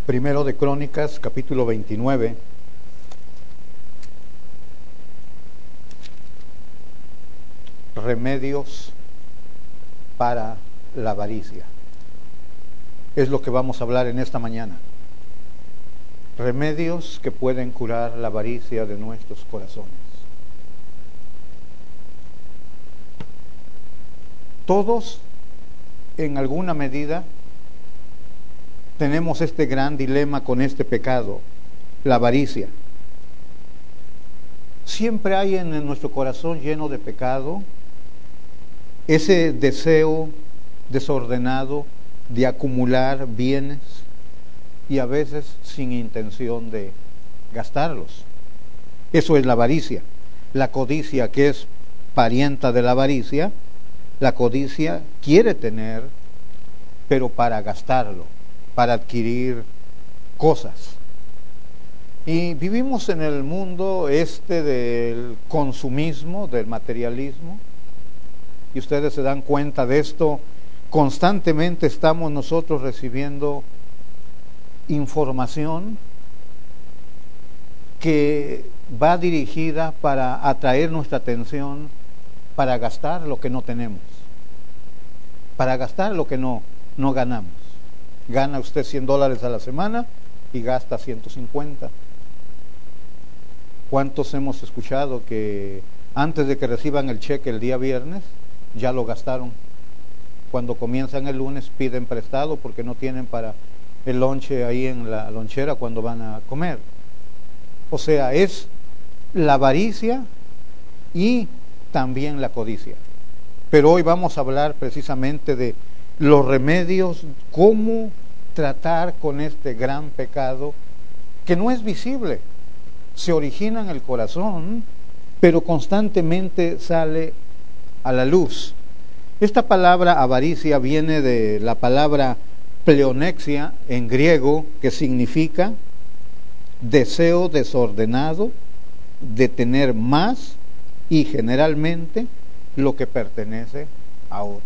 Primero de Crónicas, capítulo 29. Remedios para la avaricia. Es lo que vamos a hablar en esta mañana. Remedios que pueden curar la avaricia de nuestros corazones. Todos, en alguna medida, tenemos este gran dilema con este pecado, la avaricia. Siempre hay en nuestro corazón lleno de pecado ese deseo desordenado de acumular bienes y a veces sin intención de gastarlos. Eso es la avaricia. La codicia, que es parienta de la avaricia, la codicia quiere tener, pero para gastarlo, para adquirir cosas. Y vivimos en el mundo del consumismo, del materialismo, y ustedes se dan cuenta de esto. Constantemente estamos nosotros recibiendo información que va dirigida para atraer nuestra atención, para gastar lo que no tenemos, para gastar lo que no ganamos. Gana usted $100 a la semana y gasta 150. ¿Cuántos hemos escuchado que antes de que reciban el cheque el día viernes, ya lo gastaron? Cuando comienzan el lunes piden prestado porque no tienen para el lonche ahí en la lonchera cuando van a comer. O sea, es la avaricia y también la codicia. Pero hoy vamos a hablar precisamente de los remedios, cómo tratar con este gran pecado que no es visible, se origina en el corazón, pero constantemente sale a la luz. Esta palabra avaricia viene de la palabra pleonexia en griego, que significa deseo desordenado de tener más y generalmente lo que pertenece a otros.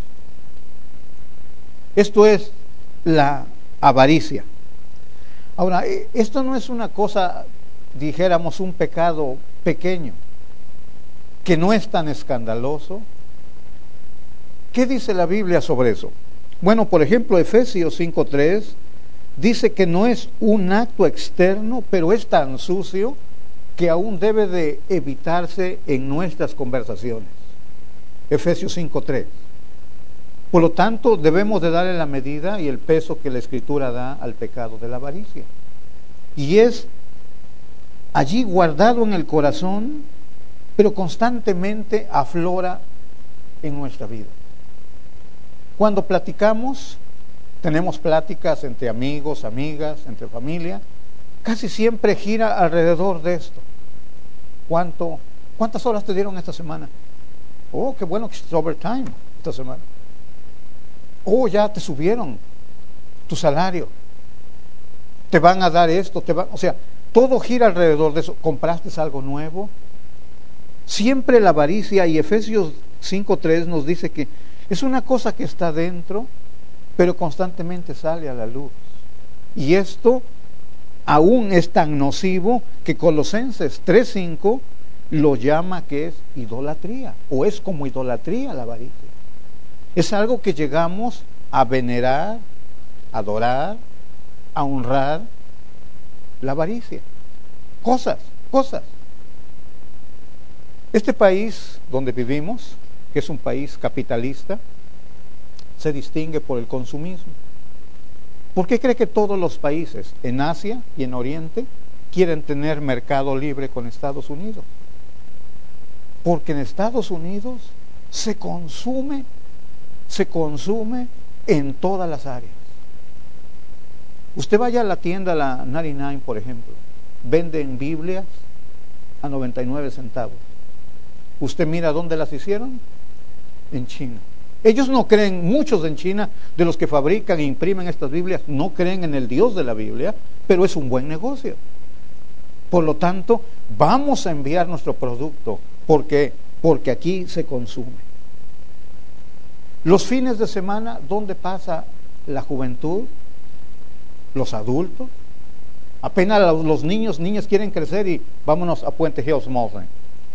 Esto es la avaricia. Ahora, esto no es una cosa, dijéramos, un pecado pequeño, que no es tan escandaloso. ¿Qué dice la Biblia sobre eso? Bueno, por ejemplo, Efesios 5:3 dice que no es un acto externo, pero es tan sucio que aún debe de evitarse en nuestras conversaciones. Efesios 5:3. Por lo tanto, debemos de darle la medida y el peso que la Escritura da al pecado de la avaricia. Y es allí guardado en el corazón, pero constantemente aflora en nuestra vida. Cuando platicamos, tenemos pláticas entre amigos, amigas, entre familia, casi siempre gira alrededor de esto. ¿Cuántas horas te dieron esta semana? Oh, qué bueno que es overtime esta semana. Oh, ya te subieron tu salario. Te van a dar esto, o sea, todo gira alrededor de eso. ¿Compraste algo nuevo? Siempre la avaricia, y Efesios 5:3 nos dice que es una cosa que está dentro, pero constantemente sale a la luz. Y esto aún es tan nocivo que Colosenses 3:5 lo llama que es idolatría, o es como idolatría la avaricia. Es algo que llegamos a venerar, a adorar, a honrar, la avaricia. Cosas. Este país donde vivimos, que es un país capitalista, se distingue por el consumismo. ¿Por qué cree que todos los países en Asia y en Oriente quieren tener mercado libre con Estados Unidos? Porque en Estados Unidos se consume en todas las áreas. Usted vaya a la tienda, la 99, por ejemplo, venden Biblias a 99 centavos. Usted mira dónde las hicieron, en China. Ellos no creen, muchos en China, de los que fabrican e imprimen estas Biblias, no creen en el Dios de la Biblia, pero es un buen negocio. Por lo tanto, vamos a enviar nuestro producto, porque aquí se consume. Los fines de semana, ¿dónde pasa la juventud? los adultos. Apenas los niñas quieren crecer y vámonos a Puente Hills Mall.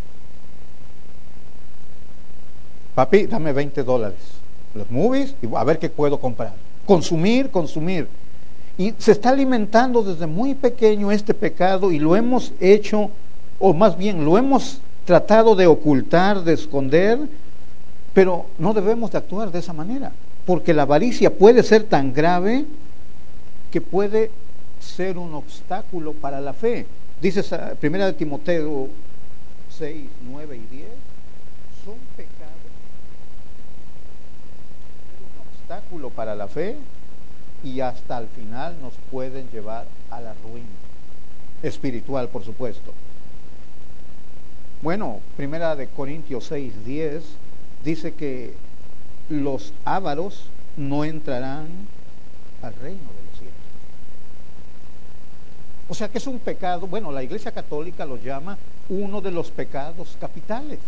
Papi, dame $20. Los movies y a ver qué puedo comprar. Consumir. Y se está alimentando desde muy pequeño este pecado y lo hemos hecho, o más bien lo hemos tratado de ocultar, de esconder, pero no debemos de actuar de esa manera, porque la avaricia puede ser tan grave que puede ser un obstáculo para la fe. Dice 1 Timoteo 6, 9 y 10, son pecados, un obstáculo para la fe y hasta al final nos pueden llevar a la ruina espiritual, por supuesto. Bueno, 1 Corintios 6, 10 dice que los ávaros no entrarán al reino de los cielos. O sea que es un pecado, bueno, la Iglesia Católica lo llama uno de los pecados capitales.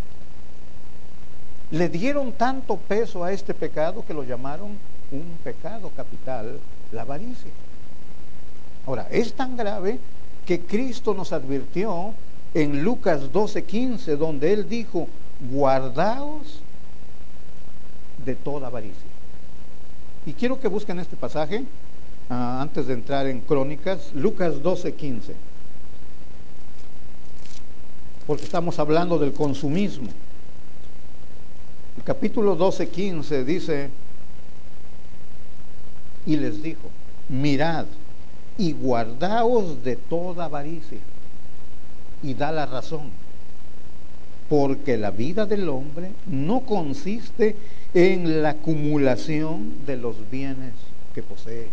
Le dieron tanto peso a este pecado que lo llamaron un pecado capital, la avaricia. Ahora, es tan grave que Cristo nos advirtió en Lucas 12:15, donde Él dijo, guardaos de toda avaricia. Y quiero que busquen este pasaje, antes de entrar en Crónicas, Lucas 12:15, porque estamos hablando del consumismo. El capítulo 12:15 dice, y les dijo, mirad y guardaos de toda avaricia. Y da la razón, porque la vida del hombre no consiste en la acumulación de los bienes que posee.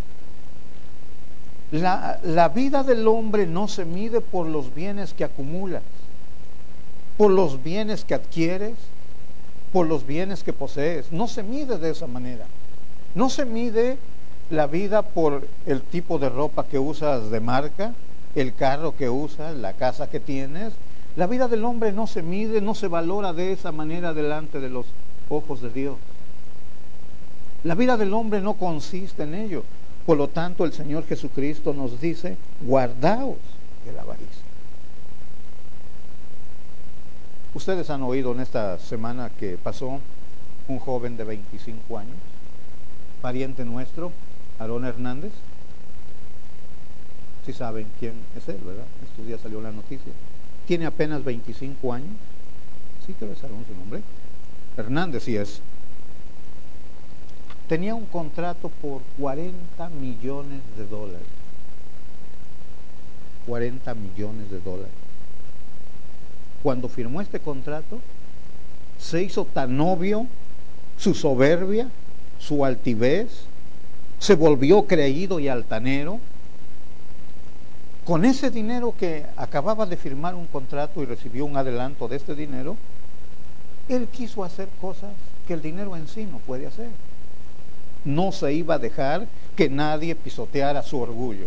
La vida del hombre no se mide por los bienes que acumulas, por los bienes que adquieres, por los bienes que posees. No se mide de esa manera. No se mide la vida por el tipo de ropa que usas de marca, el carro que usas, la casa que tienes. La vida del hombre no se mide, no se valora de esa manera delante de los ojos de Dios. La vida del hombre no consiste en ello. Por lo tanto, el Señor Jesucristo nos dice, guardaos de la avaricia. Ustedes han oído en esta semana que pasó un joven de 25 años, pariente nuestro, Aarón Hernández. Si saben quién es él, ¿verdad? Estos días salió la noticia. Tiene apenas 25 años. Sí, creo que es Aarón su nombre. Hernández sí es. Tenía un contrato por $40 millones. 40 millones de dólares. Cuando firmó este contrato, se hizo tan obvio su soberbia, su altivez, se volvió creído y altanero. Con ese dinero que acababa de firmar un contrato y recibió un adelanto de este dinero, él quiso hacer cosas que el dinero en sí no puede hacer. No se iba a dejar que nadie pisoteara su orgullo.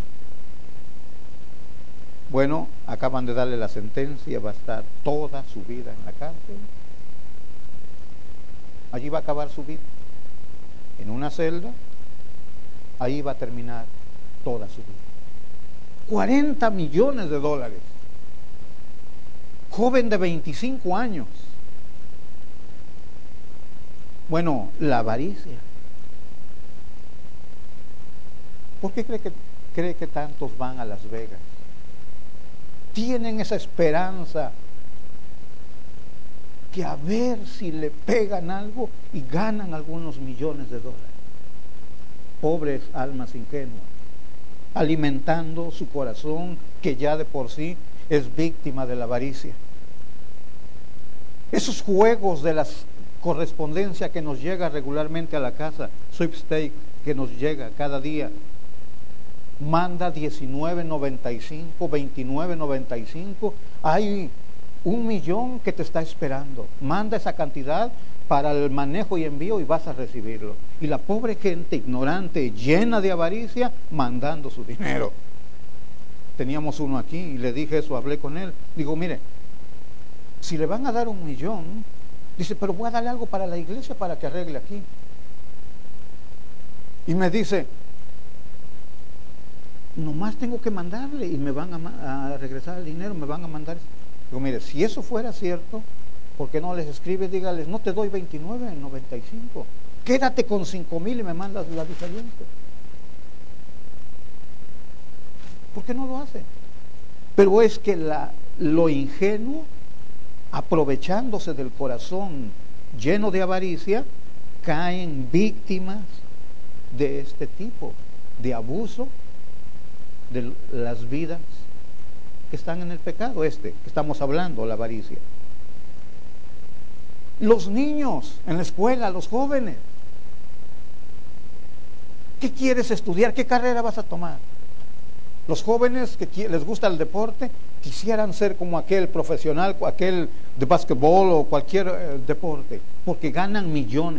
Bueno, acaban de darle la sentencia, va a estar toda su vida en la cárcel. Allí va a acabar su vida, en una celda. Ahí va a terminar toda su vida. $40 millones. Joven de 25 años. Bueno, la avaricia. ¿Por qué cree que tantos van a Las Vegas? Tienen esa esperanza que a ver si le pegan algo y ganan algunos millones de dólares. Pobres almas ingenuas, alimentando su corazón que ya de por sí es víctima de la avaricia. Esos juegos de la correspondencia que nos llega regularmente a la casa, sweepstake que nos llega cada día, manda $19.95, $29.95, hay 1 millón que te está esperando. Manda esa cantidad para el manejo y envío y vas a recibirlo. Y la pobre gente ignorante, llena de avaricia, mandando su dinero. Teníamos uno aquí y le dije eso, hablé con él. Digo, mire, si le van a dar 1 millón, dice, pero voy a darle algo para la iglesia para que arregle aquí. Y me dice, nomás tengo que mandarle y me van a regresar el dinero, me van a mandar. Digo, mire, si eso fuera cierto, ¿por qué no les escribe? Dígales, no te doy 29.95, quédate con 5,000 y me mandas la diferencia. ¿Por qué no lo hace? Pero es que lo ingenuo, aprovechándose del corazón lleno de avaricia, caen víctimas de este tipo de abuso de las vidas que están en el pecado que estamos hablando, la avaricia. Los niños en la escuela, los jóvenes, ¿qué quieres estudiar? ¿Qué carrera vas a tomar? Los jóvenes que les gusta el deporte quisieran ser como aquel profesional, aquel de básquetbol o cualquier deporte, porque ganan millones.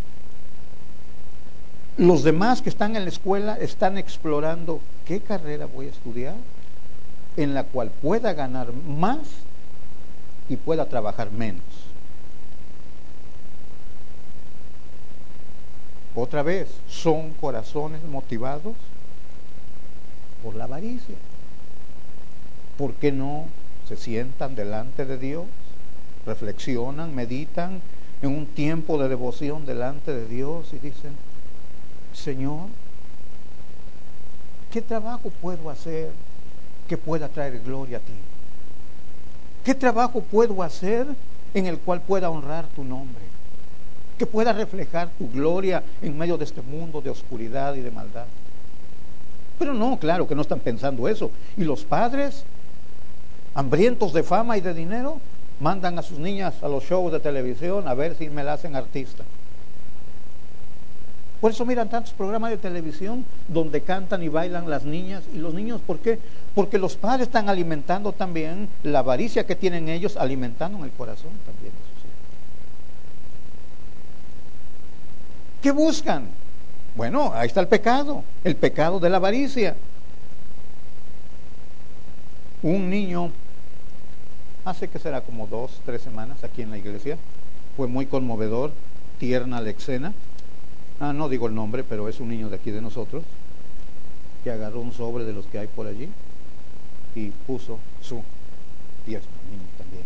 Los demás que están en la escuela están explorando qué carrera voy a estudiar, en la cual pueda ganar más y pueda trabajar menos. Otra vez, son corazones motivados por la avaricia. ¿Por qué no se sientan delante de Dios, reflexionan, meditan en un tiempo de devoción delante de Dios y dicen, Señor, ¿qué trabajo puedo hacer que pueda traer gloria a ti? ¿Qué trabajo puedo hacer en el cual pueda honrar tu nombre? Que pueda reflejar tu gloria en medio de este mundo de oscuridad y de maldad. Pero no, claro que no están pensando eso. Y los padres, hambrientos de fama y de dinero, mandan a sus niñas a los shows de televisión a ver si me la hacen artista. Por eso miran tantos programas de televisión donde cantan y bailan las niñas y los niños. ¿Por qué? Porque los padres están alimentando también la avaricia que tienen ellos, alimentando en el corazón también de sus hijos. ¿Qué buscan? Bueno, ahí está el pecado de la avaricia. Un niño, hace que será como 2, 3 semanas aquí en la iglesia, fue muy conmovedor, tierna la escena. No digo el nombre, pero es un niño de aquí de nosotros, que agarró un sobre de los que hay por allí y puso su diezmo, niño también.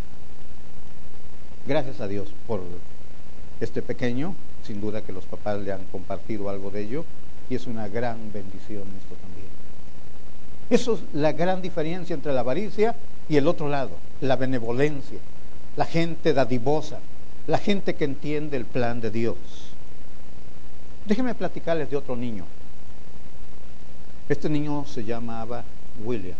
Gracias a Dios por este pequeño, sin duda que los papás le han compartido algo de ello, y es una gran bendición esto también. Eso es la gran diferencia entre la avaricia y el otro lado, la benevolencia, la gente dadivosa, la gente que entiende el plan de Dios. Déjenme platicarles de otro niño. Este niño se llamaba William.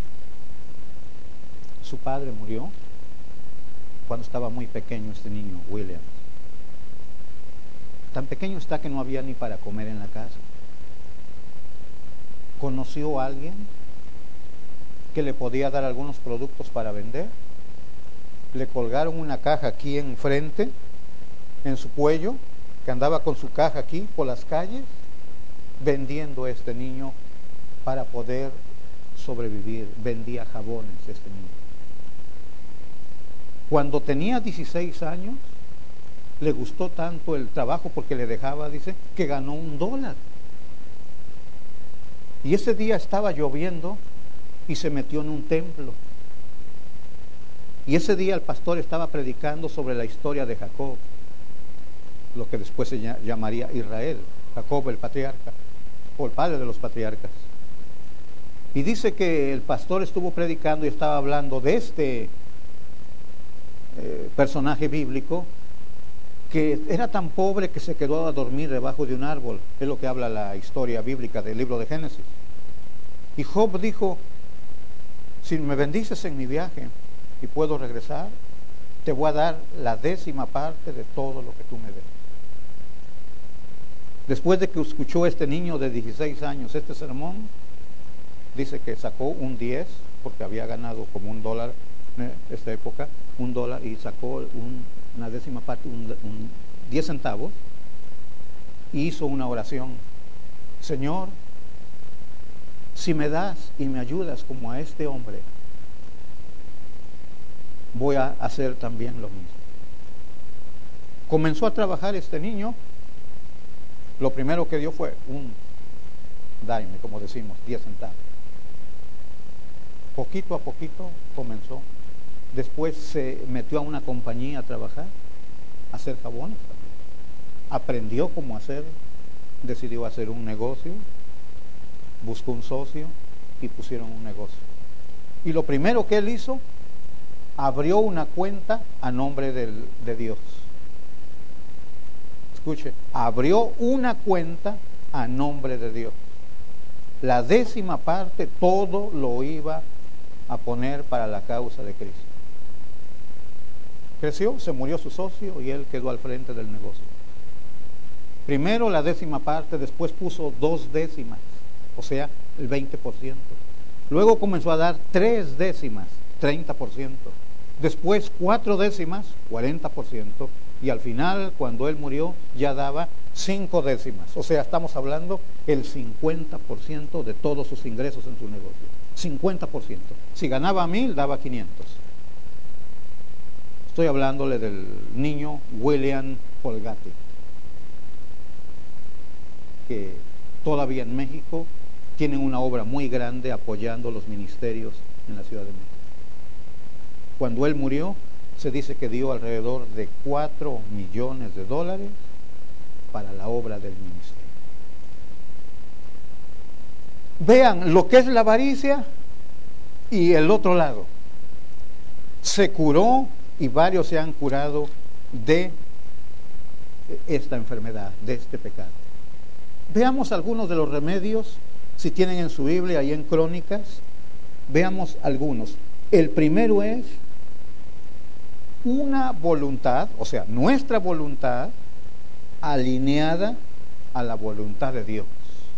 Su padre murió cuando estaba muy pequeño este niño, William. Tan pequeño está que no había ni para comer en la casa. Conoció a alguien que le podía dar algunos productos para vender. Le colgaron una caja aquí enfrente, en su cuello, que andaba con su caja aquí por las calles, vendiendo a este niño para poder sobrevivir. Vendía jabones este niño. Cuando tenía 16 años, le gustó tanto el trabajo porque le dejaba, dice, que ganó $1. Y ese día estaba lloviendo y se metió en un templo. Y ese día el pastor estaba predicando sobre la historia de Jacob, lo que después se llamaría Israel, Jacob el patriarca, o el padre de los patriarcas. Y dice que el pastor estuvo predicando y estaba hablando de este personaje bíblico, que era tan pobre que se quedó a dormir debajo de un árbol. Es lo que habla la historia bíblica del libro de Génesis. Y Job dijo, si me bendices en mi viaje y puedo regresar, te voy a dar la 10ª parte de todo lo que tú me des. Después de que escuchó este niño de 16 años este sermón, dice que sacó un 10, porque había ganado como $1 en esta época, $1, y sacó una 10ª parte, un 10 centavos, y hizo una oración. Señor, si me das y me ayudas como a este hombre, voy a hacer también lo mismo. Comenzó a trabajar este niño. Lo primero que dio fue dime, como decimos, 10 centavos. Poquito a poquito comenzó. Después se metió a una compañía a trabajar, a hacer jabones también. Aprendió cómo hacer, decidió hacer un negocio, buscó un socio y pusieron un negocio. Y lo primero que él hizo, abrió una cuenta a nombre de Dios. Escuche, abrió una cuenta a nombre de Dios. La 10ª parte, todo lo iba a poner para la causa de Cristo. Creció, se murió su socio y él quedó al frente del negocio. Primero la 10ª parte, después puso 2 décimas, o sea, el 20%. Luego comenzó a dar 3 décimas, 30%. Después 4 décimas, 40%. Y al final, cuando él murió, ya daba 5 décimas. O sea, estamos hablando el 50% de todos sus ingresos en su negocio. 50%. Si ganaba 1,000, daba 500. Estoy hablándole del niño William Holgate, que todavía en México tienen una obra muy grande apoyando los ministerios en la Ciudad de México. Cuando él murió, se dice que dio alrededor de $4 millones para la obra del ministerio. Vean lo que es la avaricia y el otro lado. Se curó y varios se han curado de esta enfermedad, de este pecado. Veamos algunos de los remedios, si tienen en su Biblia, ahí en Crónicas, veamos algunos. El primero es una voluntad, o sea, nuestra voluntad alineada a la voluntad de Dios.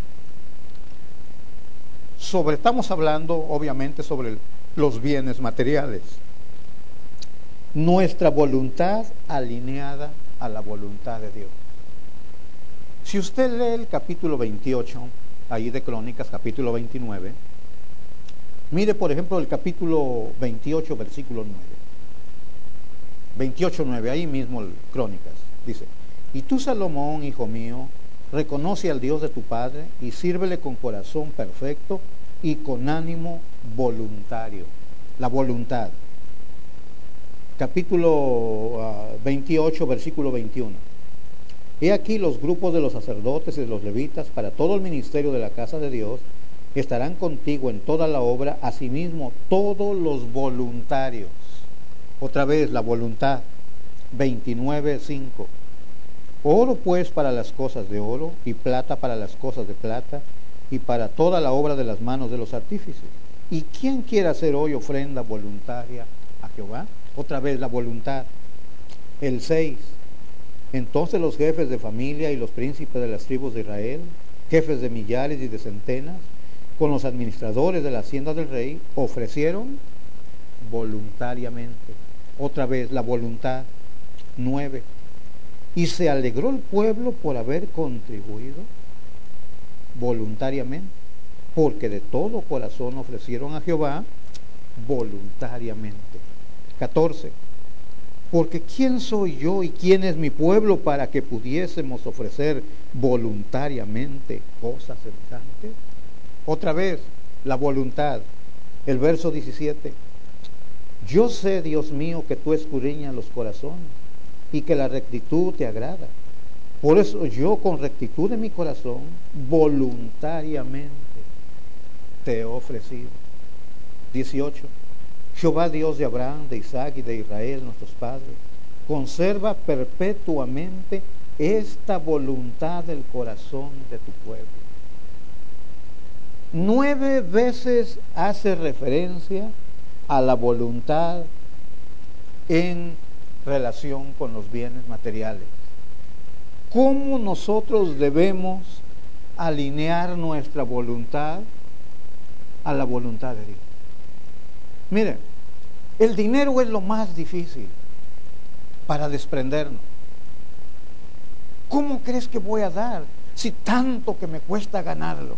Estamos hablando obviamente sobre los bienes materiales. Nuestra voluntad alineada a la voluntad de Dios. Si usted lee el capítulo 28, ahí de Crónicas, capítulo 29, mire por ejemplo el capítulo 28, versículo 9. 28:9, ahí mismo Crónicas, dice: y tú, Salomón, hijo mío, reconoce al Dios de tu padre y sírvele con corazón perfecto y con ánimo voluntario. La voluntad. Capítulo 28, versículo 21. He aquí los grupos de los sacerdotes y de los levitas para todo el ministerio de la casa de Dios estarán contigo en toda la obra, asimismo todos los voluntarios. Otra vez la voluntad. 29:5. Oro pues para las cosas de oro, y plata para las cosas de plata, y para toda la obra de las manos de los artífices. ¿Y quién quiere hacer hoy ofrenda voluntaria a Jehová? Otra vez la voluntad. El 6. Entonces los jefes de familia y los príncipes de las tribus de Israel, jefes de millares y de centenas, con los administradores de la hacienda del rey, ofrecieron voluntariamente. Otra vez la voluntad. 9. Y se alegró el pueblo por haber contribuido voluntariamente, porque de todo corazón ofrecieron a Jehová voluntariamente. 14. Porque ¿quién soy yo y quién es mi pueblo para que pudiésemos ofrecer voluntariamente cosas semejantes? Otra vez, la voluntad. El verso 17. Yo sé, Dios mío, que tú escudriñas los corazones y que la rectitud te agrada. Por eso yo, con rectitud de mi corazón, voluntariamente te he ofrecido. 18. Jehová, Dios de Abraham, de Isaac y de Israel, nuestros padres, conserva perpetuamente esta voluntad del corazón de tu pueblo. 9 veces hace referencia a la voluntad en relación con los bienes materiales. ¿Cómo nosotros debemos alinear nuestra voluntad a la voluntad de Dios? Miren, el dinero es lo más difícil para desprendernos. ¿Cómo crees que voy a dar si tanto que me cuesta ganarlo?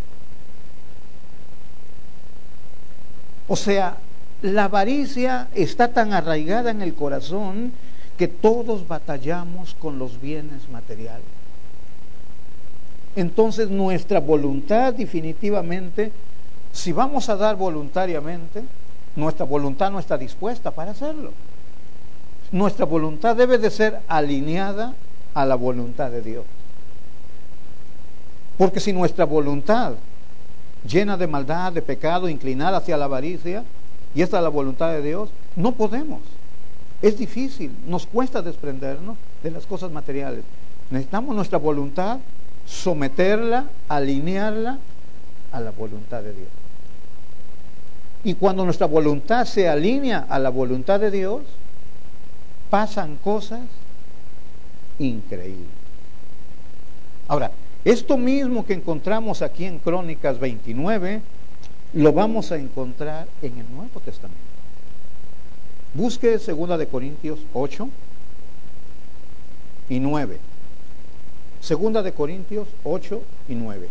O sea, la avaricia está tan arraigada en el corazón que todos batallamos con los bienes materiales. entonces nuestra voluntad definitivamente, si vamos a dar voluntariamente, nuestra voluntad no está dispuesta para hacerlo. Nuestra voluntad debe de ser alineada a la voluntad de Dios. Porque si nuestra voluntad llena de maldad, de pecado, inclinada hacia la avaricia, y esta es la voluntad de Dios, no podemos. Es difícil, nos cuesta desprendernos de las cosas materiales. Necesitamos nuestra voluntad, someterla, alinearla a la voluntad de Dios. Y cuando nuestra voluntad se alinea a la voluntad de Dios, pasan cosas increíbles. Ahora, esto mismo que encontramos aquí en Crónicas 29, lo vamos a encontrar en el Nuevo Testamento. Busque 2 de Corintios 8 y 9. 2 de Corintios 8 y 9.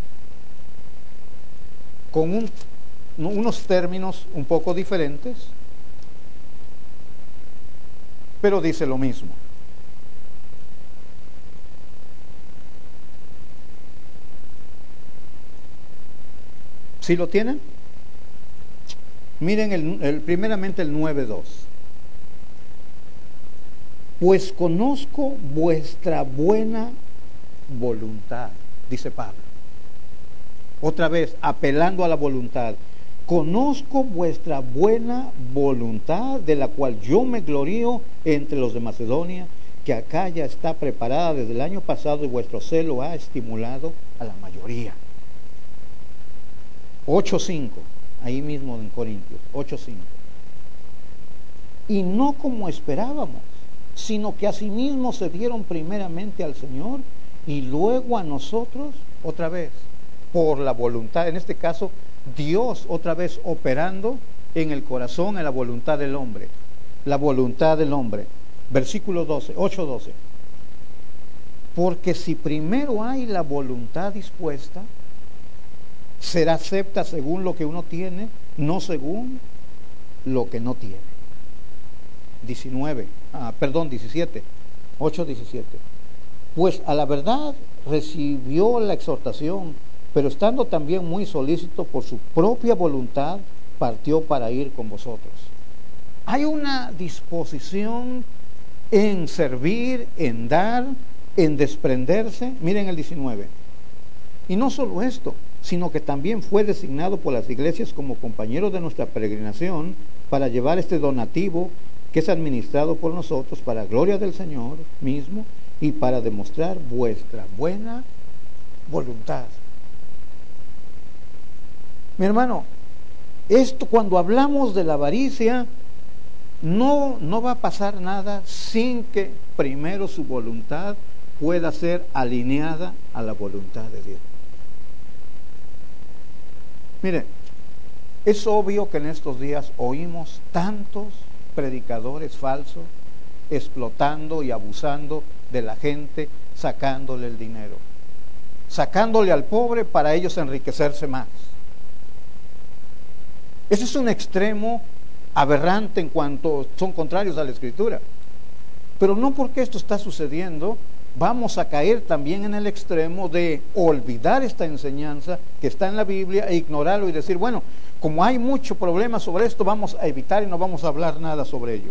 Con unos términos un poco diferentes, pero dice lo mismo. ¿Sí lo tienen? Miren primeramente el 9:2. Pues conozco vuestra buena voluntad, dice Pablo. Otra vez, apelando a la voluntad. Conozco vuestra buena voluntad, de la cual yo me glorío entre los de Macedonia, que acá ya está preparada desde el año pasado y vuestro celo ha estimulado a la mayoría. 8:5, ahí mismo en Corintios, 8:5. Y no como esperábamos, sino que asimismo se dieron primeramente al Señor y luego a nosotros, otra vez, por la voluntad, en este caso, Dios otra vez operando en el corazón, en la voluntad del hombre. La voluntad del hombre. Versículo 12, 8:12. Porque si primero hay la voluntad dispuesta, será acepta según lo que uno tiene, no según lo que no tiene. 17, 8:17. Pues a la verdad recibió la exhortación, pero estando también muy solícito por su propia voluntad, partió para ir con vosotros. Hay una disposición en servir, en dar, en desprenderse. Miren el 19. Y no solo esto, sino que también fue designado por las iglesias como compañero de nuestra peregrinación para llevar este donativo que es administrado por nosotros para gloria del Señor mismo y para demostrar vuestra buena voluntad. Mi hermano, esto cuando hablamos de la avaricia, no va a pasar nada sin que primero su voluntad pueda ser alineada a la voluntad de Dios. Mire, es obvio que en estos días oímos tantos predicadores falsos explotando y abusando de la gente, sacándole el dinero, sacándole al pobre para ellos enriquecerse más. Ese es un extremo aberrante en cuanto son contrarios a la Escritura. Pero no porque esto está sucediendo, vamos a caer también en el extremo de olvidar esta enseñanza que está en la Biblia e ignorarlo y decir, bueno, como hay mucho problema sobre esto, vamos a evitar y no vamos a hablar nada sobre ello.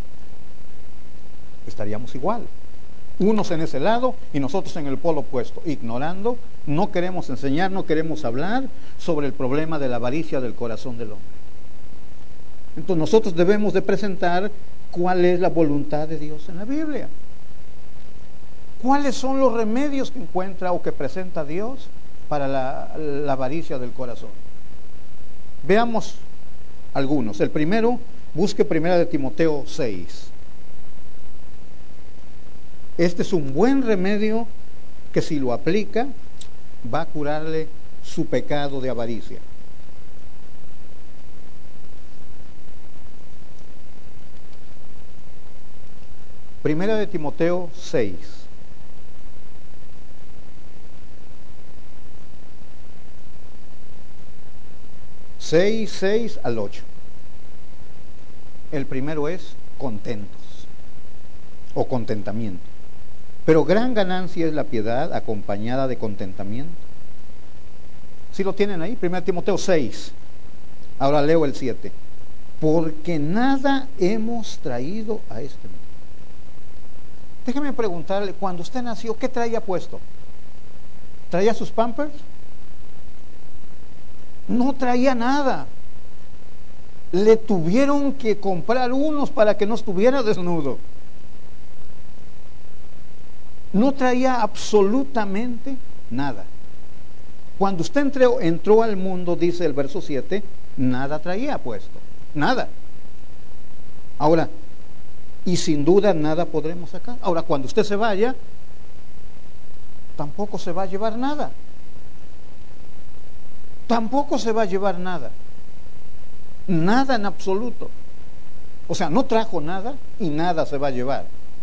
Estaríamos igual. Unos en ese lado y nosotros en el polo opuesto, ignorando, no queremos enseñar, no queremos hablar sobre el problema de la avaricia del corazón del hombre. Entonces nosotros debemos de presentar cuál es la voluntad de Dios en la Biblia. ¿Cuáles son los remedios que encuentra o que presenta Dios para la avaricia del corazón? Veamos algunos. El primero, busque 1 Timoteo 6. Este es un buen remedio que si lo aplica va a curarle su pecado de avaricia. Primera de Timoteo 6. 6 al 8. El primero es contentos o contentamiento. Pero gran ganancia es la piedad acompañada de contentamiento. ¿Sí lo tienen ahí? 1 Timoteo 6. Ahora leo el 7. Porque nada hemos traído a este mundo. Déjeme preguntarle, cuando usted nació, ¿qué traía puesto? ¿Traía sus Pampers? No traía nada. Le tuvieron que comprar unos para que no estuviera desnudo. No traía absolutamente nada. Cuando usted entró al mundo, dice el verso 7, nada traía puesto, nada. Ahora, y sin duda nada podremos sacar. Ahora, cuando usted se vaya, tampoco se va a llevar nada. Tampoco se va a llevar nada. Nada en absoluto. O sea, no trajo nada y nada se va a llevar.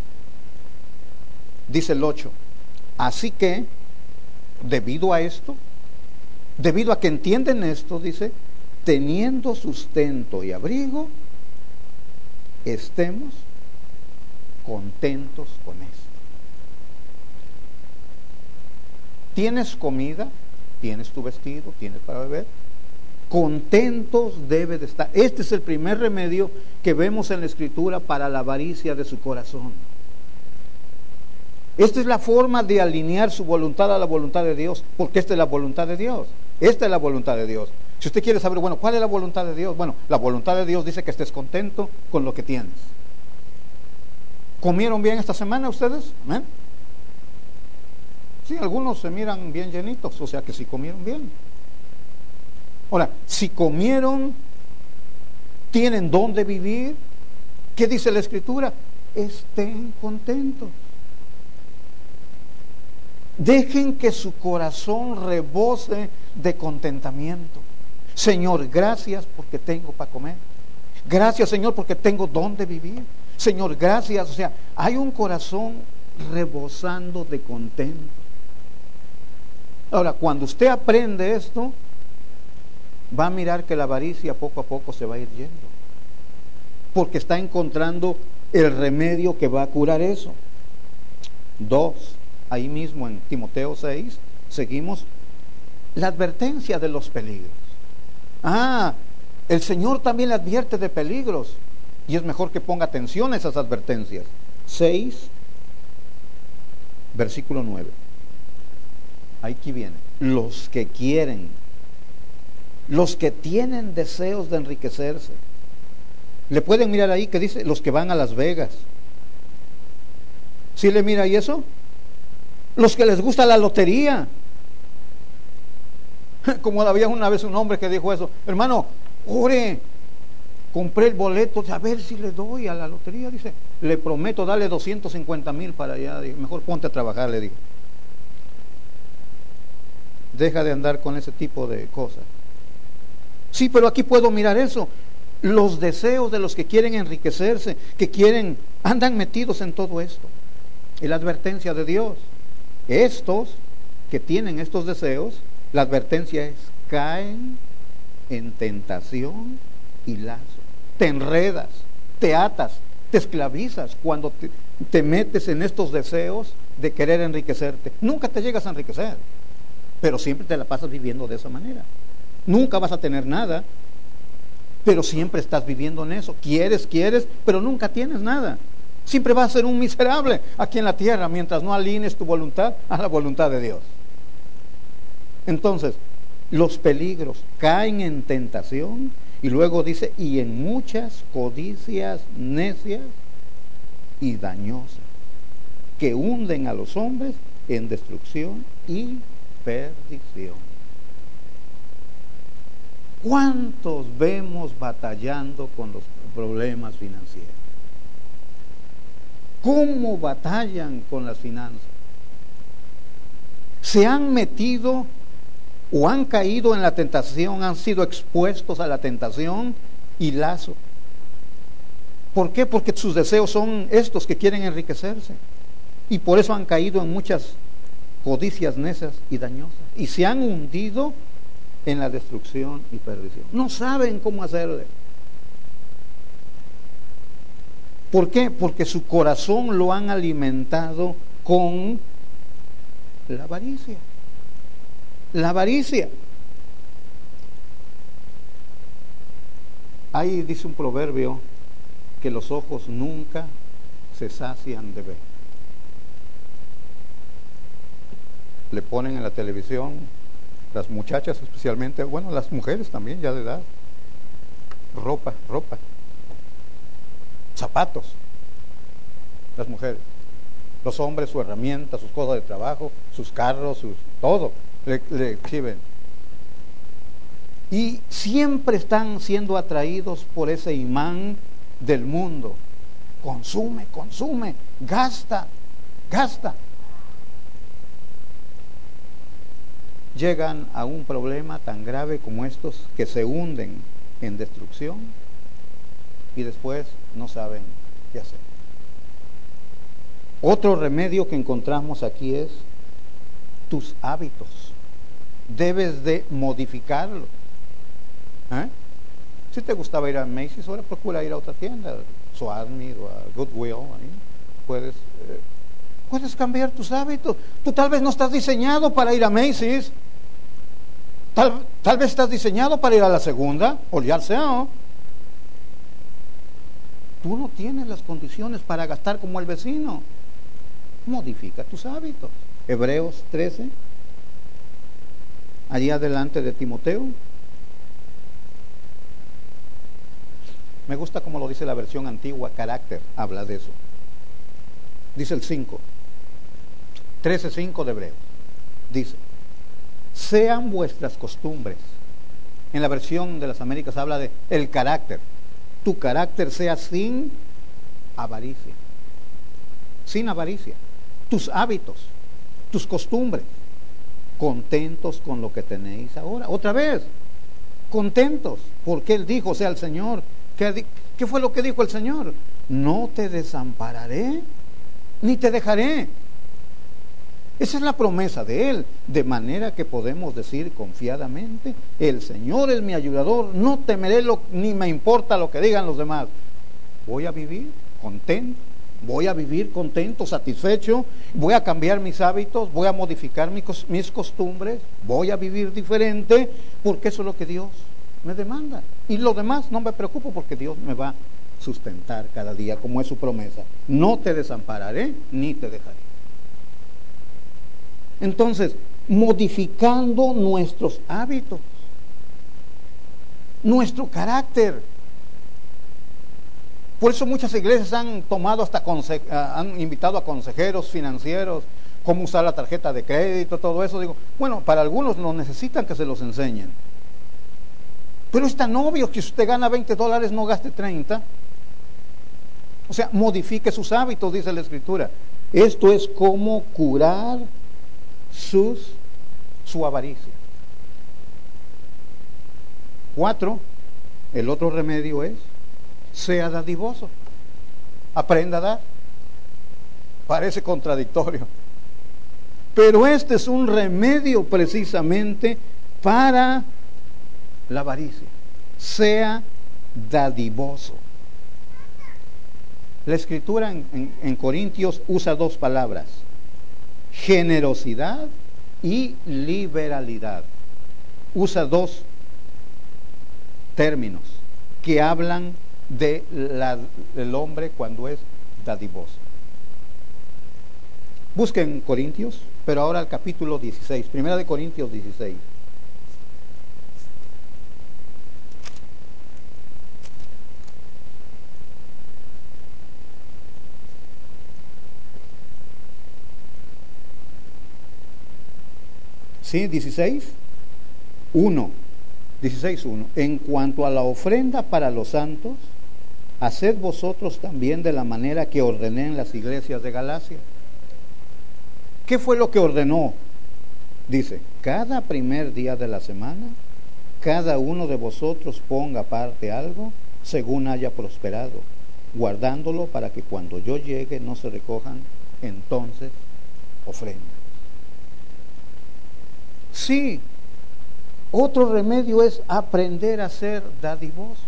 Dice el 8. Así que, debido a esto, debido a que entienden esto, dice, teniendo sustento y abrigo, estemos contentos con esto. ¿Tienes comida? ¿Tienes tu vestido? ¿Tienes para beber? Contentos debe de estar. Este es el primer remedio que vemos en la Escritura para la avaricia de su corazón. Esta es la forma de alinear su voluntad a la voluntad de Dios, porque esta es la voluntad de Dios. Esta es la voluntad de Dios. Si usted quiere saber, bueno, ¿cuál es la voluntad de Dios? Bueno, la voluntad de Dios dice que estés contento con lo que tienes. ¿Comieron bien esta semana ustedes? ¿Eh? Sí, algunos se miran bien llenitos, o sea que sí comieron bien. Ahora, si comieron, tienen dónde vivir, ¿qué dice la Escritura? Estén contentos. Dejen que su corazón rebose de contentamiento. Señor, gracias porque tengo para comer. Gracias, Señor, porque tengo dónde vivir. Señor, gracias. O sea, hay un corazón rebosando de contento. Ahora, cuando usted aprende esto, va a mirar que la avaricia poco a poco se va a ir yendo. Porque está encontrando el remedio que va a curar eso. 2. Ahí mismo en Timoteo 6, seguimos la advertencia de los peligros. El Señor también le advierte de peligros y es mejor que ponga atención a esas advertencias. 6, versículo 9. Aquí viene. Los que quieren, los que tienen deseos de enriquecerse. Le pueden mirar ahí que dice los que van a Las Vegas. ¿Sí le mira ahí eso? Los que les gusta la lotería. Como había una vez un hombre que dijo eso: hermano, ore, compré el boleto, a ver si le doy a la lotería. Dice, le prometo darle 250,000 para allá. Digo, mejor ponte a trabajar, le digo. Deja de andar con ese tipo de cosas. Sí, pero aquí puedo mirar eso. Los deseos de los que quieren enriquecerse, andan metidos en todo esto. Y la advertencia de Dios. Estos que tienen estos deseos, la advertencia es: caen en tentación y lazo. Te enredas, te atas, te esclavizas cuando te metes en estos deseos de querer enriquecerte. Nunca te llegas a enriquecer, pero siempre te la pasas viviendo de esa manera. Nunca vas a tener nada, pero siempre estás viviendo en eso. Quieres, pero nunca tienes nada. Siempre vas a ser un miserable aquí en la tierra mientras no alinees tu voluntad a la voluntad de Dios. Entonces, los peligros caen en tentación y luego dice, y en muchas codicias necias y dañosas que hunden a los hombres en destrucción y perdición. ¿Cuántos vemos batallando con los problemas financieros? ¿Cómo batallan con las finanzas? Se han metido o han caído en la tentación, han sido expuestos a la tentación y lazo. ¿Por qué? Porque sus deseos son estos, que quieren enriquecerse. Y por eso han caído en muchas codicias necias y dañosas. Y se han hundido en la destrucción y perdición. No saben cómo hacerle. ¿Por qué? Porque su corazón lo han alimentado con la avaricia. La avaricia. Ahí dice un proverbio que los ojos nunca se sacian de ver. Le ponen en la televisión, las muchachas especialmente, bueno, las mujeres también ya de edad, ropa, zapatos, las mujeres, los hombres su herramienta, sus cosas de trabajo, sus carros, todo, le exhiben. Y siempre están siendo atraídos por ese imán del mundo. Consume, gasta. Llegan a un problema tan grave como estos, que se hunden en destrucción y después no saben qué hacer. Otro remedio que encontramos aquí es tus hábitos. Debes de modificarlo. Si te gustaba ir a Macy's, ahora procura ir a otra tienda, Swatmid o a Goodwill. Puedes cambiar tus hábitos. Tú tal vez no estás diseñado para ir a Macy's. Tal vez estás diseñado para ir a la segunda, o ya sea. Tú no tienes las condiciones para gastar como el vecino. Modifica tus hábitos. Hebreos 13, allí adelante de Timoteo. Me gusta como lo dice la versión antigua, carácter, habla de eso. Dice el 5, 13:5 de Hebreos. Dice: sean vuestras costumbres. En la versión de las Américas habla de el carácter. Tu carácter sea sin avaricia. Sin avaricia. Tus hábitos, tus costumbres, contentos con lo que tenéis ahora. Otra vez, contentos, porque Él dijo, o sea, el Señor, ¿qué fue lo que dijo el Señor? No te desampararé, ni te dejaré. Esa es la promesa de Él, de manera que podemos decir confiadamente, el Señor es mi ayudador, no temeré ni me importa lo que digan los demás. Voy a vivir contento, satisfecho, voy a cambiar mis hábitos, voy a modificar mis costumbres, voy a vivir diferente, porque eso es lo que Dios me demanda. Y lo demás no me preocupo, porque Dios me va a sustentar cada día, como es su promesa. No te desampararé, ni te dejaré. Entonces, modificando nuestros hábitos, nuestro carácter. Por eso muchas iglesias han tomado han invitado a consejeros financieros, cómo usar la tarjeta de crédito, todo eso. Digo, bueno, para algunos no necesitan que se los enseñen. Pero es tan obvio que si usted gana $20, no gaste 30. O sea, modifique sus hábitos, dice la Escritura. Esto es como curar su avaricia. 4, el otro remedio es: sea dadivoso. Aprenda a dar. Parece contradictorio, pero este es un remedio precisamente para la avaricia. Sea dadivoso. La Escritura en Corintios usa dos palabras: generosidad y liberalidad. Usa dos términos que hablan del hombre cuando es dadivoso. Busquen Corintios, pero ahora el capítulo 16, 1 Corintios 16. ¿Sí? 16:1. En cuanto a la ofrenda para los santos, haced vosotros también de la manera que ordené en las iglesias de Galacia. ¿Qué fue lo que ordenó? Dice: cada primer día de la semana, cada uno de vosotros ponga aparte algo según haya prosperado, guardándolo para que cuando yo llegue no se recojan entonces ofrendas. Sí, otro remedio es aprender a ser dadivosos,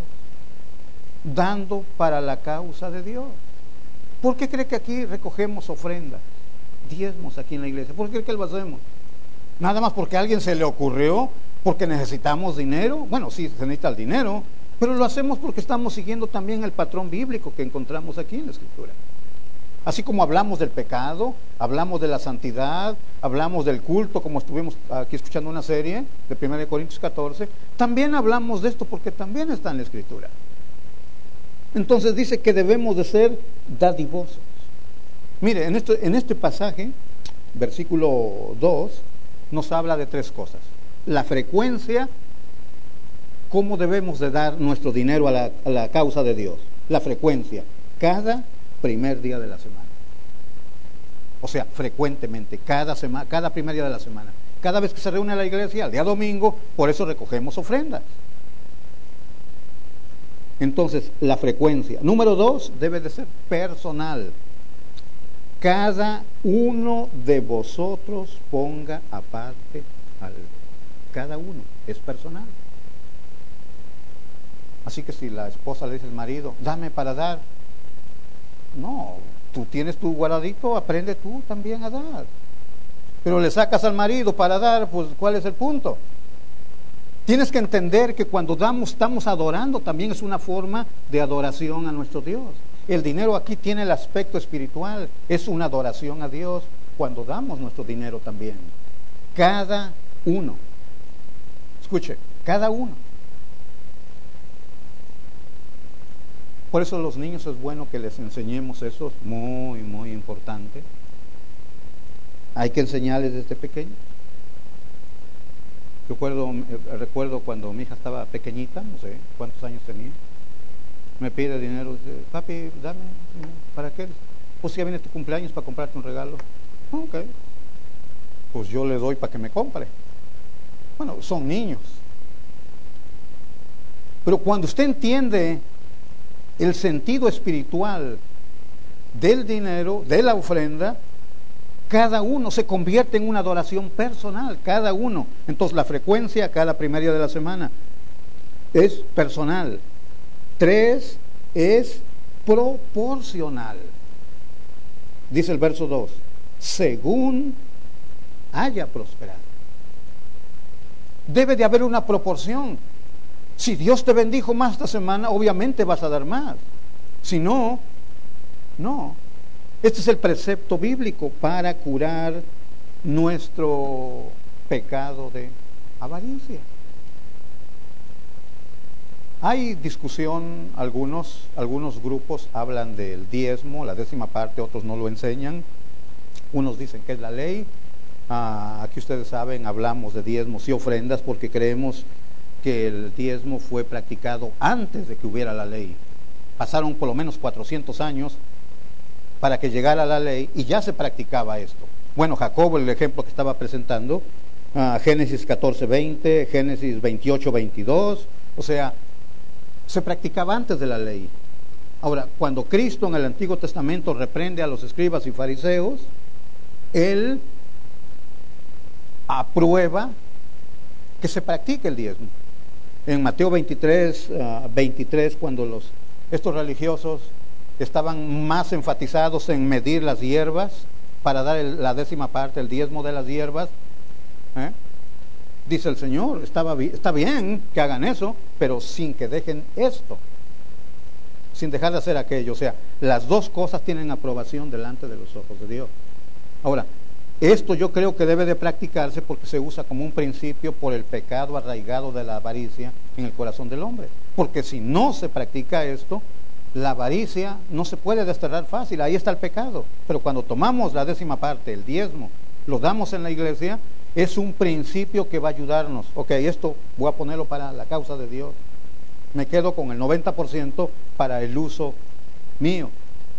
dando para la causa de Dios. ¿Por qué cree que aquí recogemos ofrendas? diezmos aquí en la iglesia? ¿Por qué que lo hacemos? Nada más porque a alguien se le ocurrió, porque necesitamos dinero. Bueno, sí, se necesita el dinero, pero lo hacemos porque estamos siguiendo también el patrón bíblico que encontramos aquí en la Escritura. Así como hablamos del pecado, hablamos de la santidad, hablamos del culto, como estuvimos aquí escuchando una serie de 1 Corintios 14, también hablamos de esto porque también está en la Escritura. Entonces dice que debemos de ser dadivosos. Mire, en este pasaje, versículo 2, nos habla de tres cosas. La frecuencia, cómo debemos de dar nuestro dinero a la causa de Dios. La frecuencia, cada primer día de la semana. O sea, frecuentemente, cada primer día de la semana. Cada vez que se reúne la iglesia, el día domingo, por eso recogemos ofrendas. Entonces, la frecuencia. Número 2, debe de ser personal. Cada uno de vosotros ponga aparte algo. Cada uno, es personal. Así que si la esposa le dice al marido, dame para dar. No, tú tienes tu guardadito, aprende tú también a dar. Pero le sacas al marido para dar, pues ¿cuál es el punto? Tienes que entender que cuando damos, estamos adorando, también es una forma de adoración a nuestro Dios. El dinero aquí tiene el aspecto espiritual, es una adoración a Dios cuando damos nuestro dinero también. Cada uno. Escuche, cada uno. Por eso a los niños es bueno que les enseñemos eso, es muy, muy importante. Hay que enseñarles desde pequeño. Yo recuerdo cuando mi hija estaba pequeñita, no sé cuántos años tenía, me pide dinero, dice, papi, dame, ¿para qué? Pues ya viene tu cumpleaños para comprarte un regalo. Ok, pues yo le doy para que me compre. Bueno, son niños. Pero cuando usted entiende el sentido espiritual del dinero, de la ofrenda, cada uno se convierte en una adoración personal, cada uno. Entonces la frecuencia cada primer día de la semana es personal. 3, es proporcional. Dice el verso 2, según haya prosperado. Debe de haber una proporción. Si Dios te bendijo más esta semana, obviamente vas a dar más. Si no, no. Este es el precepto bíblico para curar nuestro pecado de avaricia. Hay discusión, algunos grupos hablan del diezmo, la 10ª parte, otros no lo enseñan. Unos dicen que es la ley. Aquí ustedes saben, hablamos de diezmos y ofrendas porque creemos que el diezmo fue practicado antes de que hubiera la ley. Pasaron por lo menos 400 años para que llegara la ley y ya se practicaba esto. Bueno, Jacob, el ejemplo que estaba presentando, Génesis 14:20, Génesis 28:22, o sea, se practicaba antes de la ley. Ahora, cuando Cristo en el Antiguo Testamento reprende a los escribas y fariseos, Él aprueba que se practique el diezmo. En Mateo 23, cuando estos religiosos estaban más enfatizados en medir las hierbas para dar la 10ª parte, el diezmo de las hierbas, dice el Señor, está bien que hagan eso, pero sin que dejen esto, sin dejar de hacer aquello. O sea, las dos cosas tienen aprobación delante de los ojos de Dios. Ahora, esto yo creo que debe de practicarse porque se usa como un principio por el pecado arraigado de la avaricia en el corazón del hombre. Porque si no se practica esto, la avaricia no se puede desterrar fácil, ahí está el pecado. Pero cuando tomamos la 10ª parte, el diezmo, lo damos en la iglesia, es un principio que va a ayudarnos. Ok, esto voy a ponerlo para la causa de Dios. Me quedo con el 90% para el uso mío.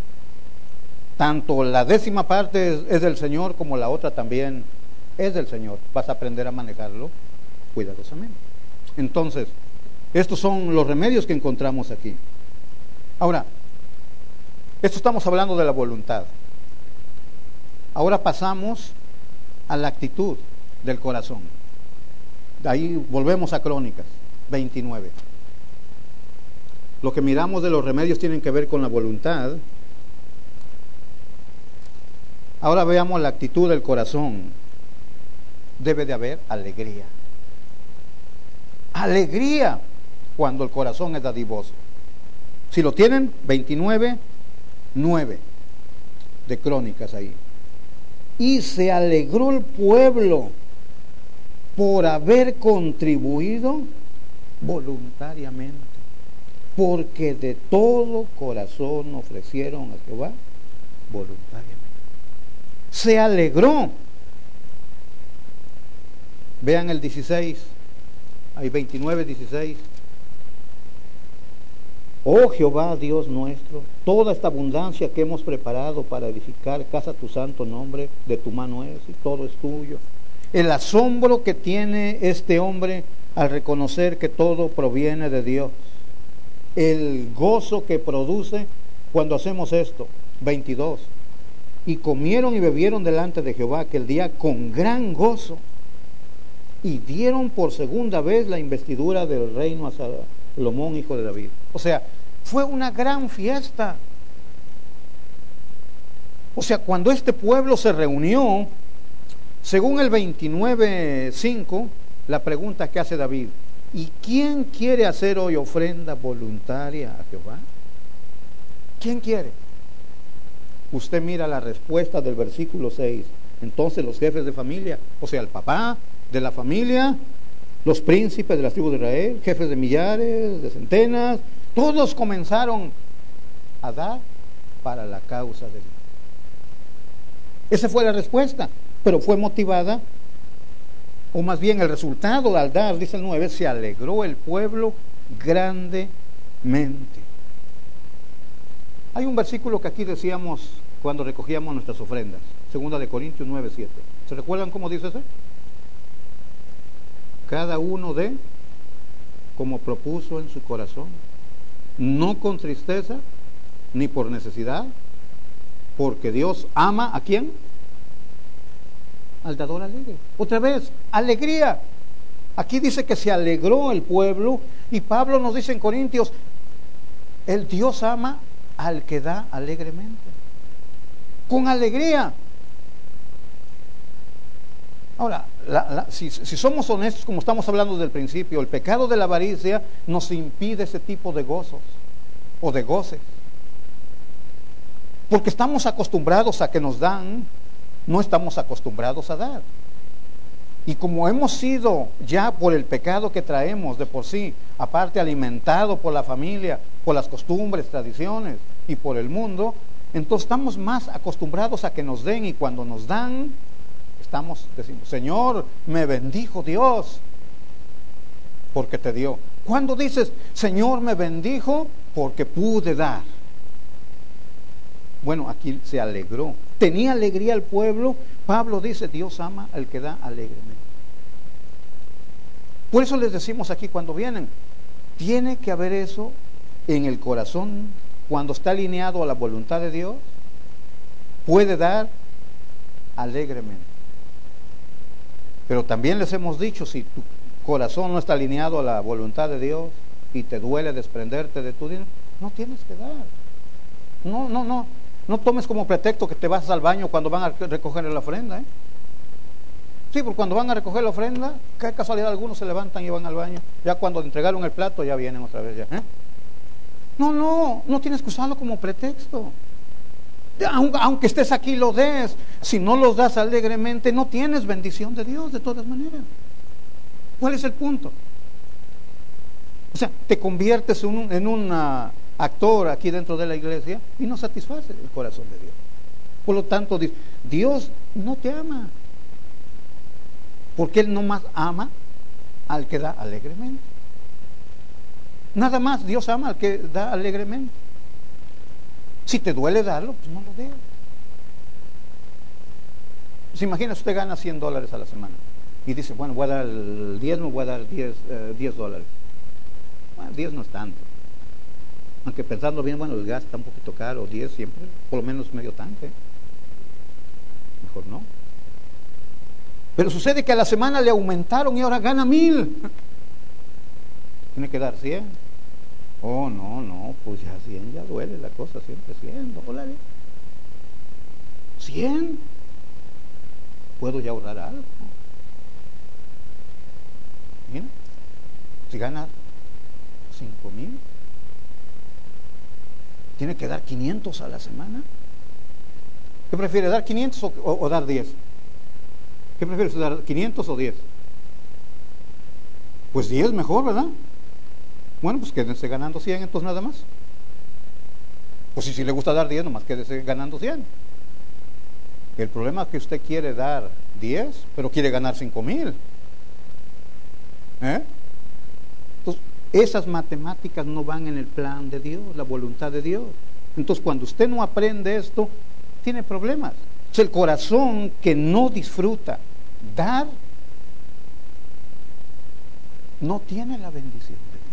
Tanto la 10ª parte es del Señor como la otra también es del Señor. Vas a aprender a manejarlo cuidadosamente. Entonces, estos son los remedios que encontramos aquí. Ahora, esto estamos hablando de la voluntad. Ahora pasamos a la actitud del corazón. De ahí volvemos a Crónicas 29. Lo que miramos de los remedios tienen que ver con la voluntad. Ahora veamos la actitud del corazón. Debe de haber alegría. Alegría cuando el corazón es dadivoso. Si lo tienen, 29:9 de Crónicas ahí. Y se alegró el pueblo por haber contribuido voluntariamente, porque de todo corazón ofrecieron a Jehová voluntariamente. Se alegró. Vean el 16, hay 29:16. Oh Jehová, Dios nuestro, toda esta abundancia que hemos preparado para edificar casa a tu santo nombre, de tu mano es, y todo es tuyo. El asombro que tiene este hombre al reconocer que todo proviene de Dios. El gozo que produce cuando hacemos esto. 22. Y comieron y bebieron delante de Jehová aquel día con gran gozo, y dieron por segunda vez la investidura del reino a Salomón, hijo de David. O sea, fue una gran fiesta. O sea, cuando este pueblo se reunió, según el 29:5, la pregunta que hace David: ¿y quién quiere hacer hoy ofrenda voluntaria a Jehová? ¿Quién quiere? Usted mira la respuesta del versículo 6. Entonces los jefes de familia, o sea, el papá de la familia, los príncipes de las tribus de Israel, jefes de millares, de centenas, todos comenzaron a dar para la causa de Dios. Esa fue la respuesta, pero fue motivada, o más bien el resultado al dar, dice el 9, se alegró el pueblo grandemente. Hay un versículo que aquí decíamos cuando recogíamos nuestras ofrendas, 2 Corintios 9:7. ¿Se recuerdan cómo dice ese? Cada uno dé como propuso en su corazón, no con tristeza ni por necesidad, porque Dios ama ¿a quién? Al dador alegre. Otra vez, alegría. Aquí dice que se alegró el pueblo, y Pablo nos dice en Corintios, el Dios ama al que da alegremente, con alegría. Ahora, si somos honestos, como estamos hablando desde el principio, el pecado de la avaricia nos impide ese tipo de gozos o de goces, porque estamos acostumbrados a que nos dan, no estamos acostumbrados a dar. Y como hemos sido ya por el pecado que traemos de por sí, aparte alimentado por la familia, por las costumbres, tradiciones y por el mundo, entonces estamos más acostumbrados a que nos den, y cuando nos dan, decimos, Señor, me bendijo Dios porque te dio. ¿Cuándo dices, Señor, me bendijo porque pude dar? Bueno, aquí se alegró. Tenía alegría el pueblo. Pablo dice, Dios ama al que da alegremente. Por eso les decimos aquí cuando vienen, tiene que haber eso en el corazón. Cuando está alineado a la voluntad de Dios, puede dar alegremente. Pero también les hemos dicho, si tu corazón no está alineado a la voluntad de Dios y te duele desprenderte de tu dinero, no tienes que dar. No tomes como pretexto que te vas al baño cuando van a recoger la ofrenda, Sí, porque cuando van a recoger la ofrenda, qué casualidad, algunos se levantan y van al baño. Ya cuando entregaron el plato, ya vienen otra vez. No tienes que usarlo como pretexto. Aunque estés aquí lo des, si no los das alegremente, no tienes bendición de Dios de todas maneras. ¿Cuál es el punto? O sea, te conviertes en un actor aquí dentro de la iglesia y no satisface el corazón de Dios. Por lo tanto, Dios no te ama, porque Él no más ama al que da alegremente. Nada más, Dios ama al que da alegremente. Si te duele darlo, pues no lo des. Se imagina, usted gana $100 a la semana y dice, bueno, voy a dar el diezmo, voy a dar $10. Bueno, 10 no es tanto. Aunque pensando bien, bueno, el gas está un poquito caro, 10 siempre, por lo menos medio tanque. Mejor no. Pero sucede que a la semana le aumentaron y ahora gana 1,000. Tiene que dar 100. Oh, no, pues ya 100 ya duele la cosa, siempre $100. 100. Puedo ya ahorrar algo. Mira, si gana 5,000, tiene que dar 500 a la semana. ¿Qué prefiere, dar 500 o dar 10? ¿Qué prefieres, dar 500 o 10? Pues 10 mejor, ¿verdad? Bueno, pues quédense ganando 100 entonces nada más. Pues si le gusta dar 10, nomás quédese ganando 100. El problema es que usted quiere dar 10, pero quiere ganar 5,000. Entonces, esas matemáticas no van en el plan de Dios, la voluntad de Dios. Entonces, cuando usted no aprende esto, tiene problemas. Es el corazón que no disfruta dar, no tiene la bendición de Dios.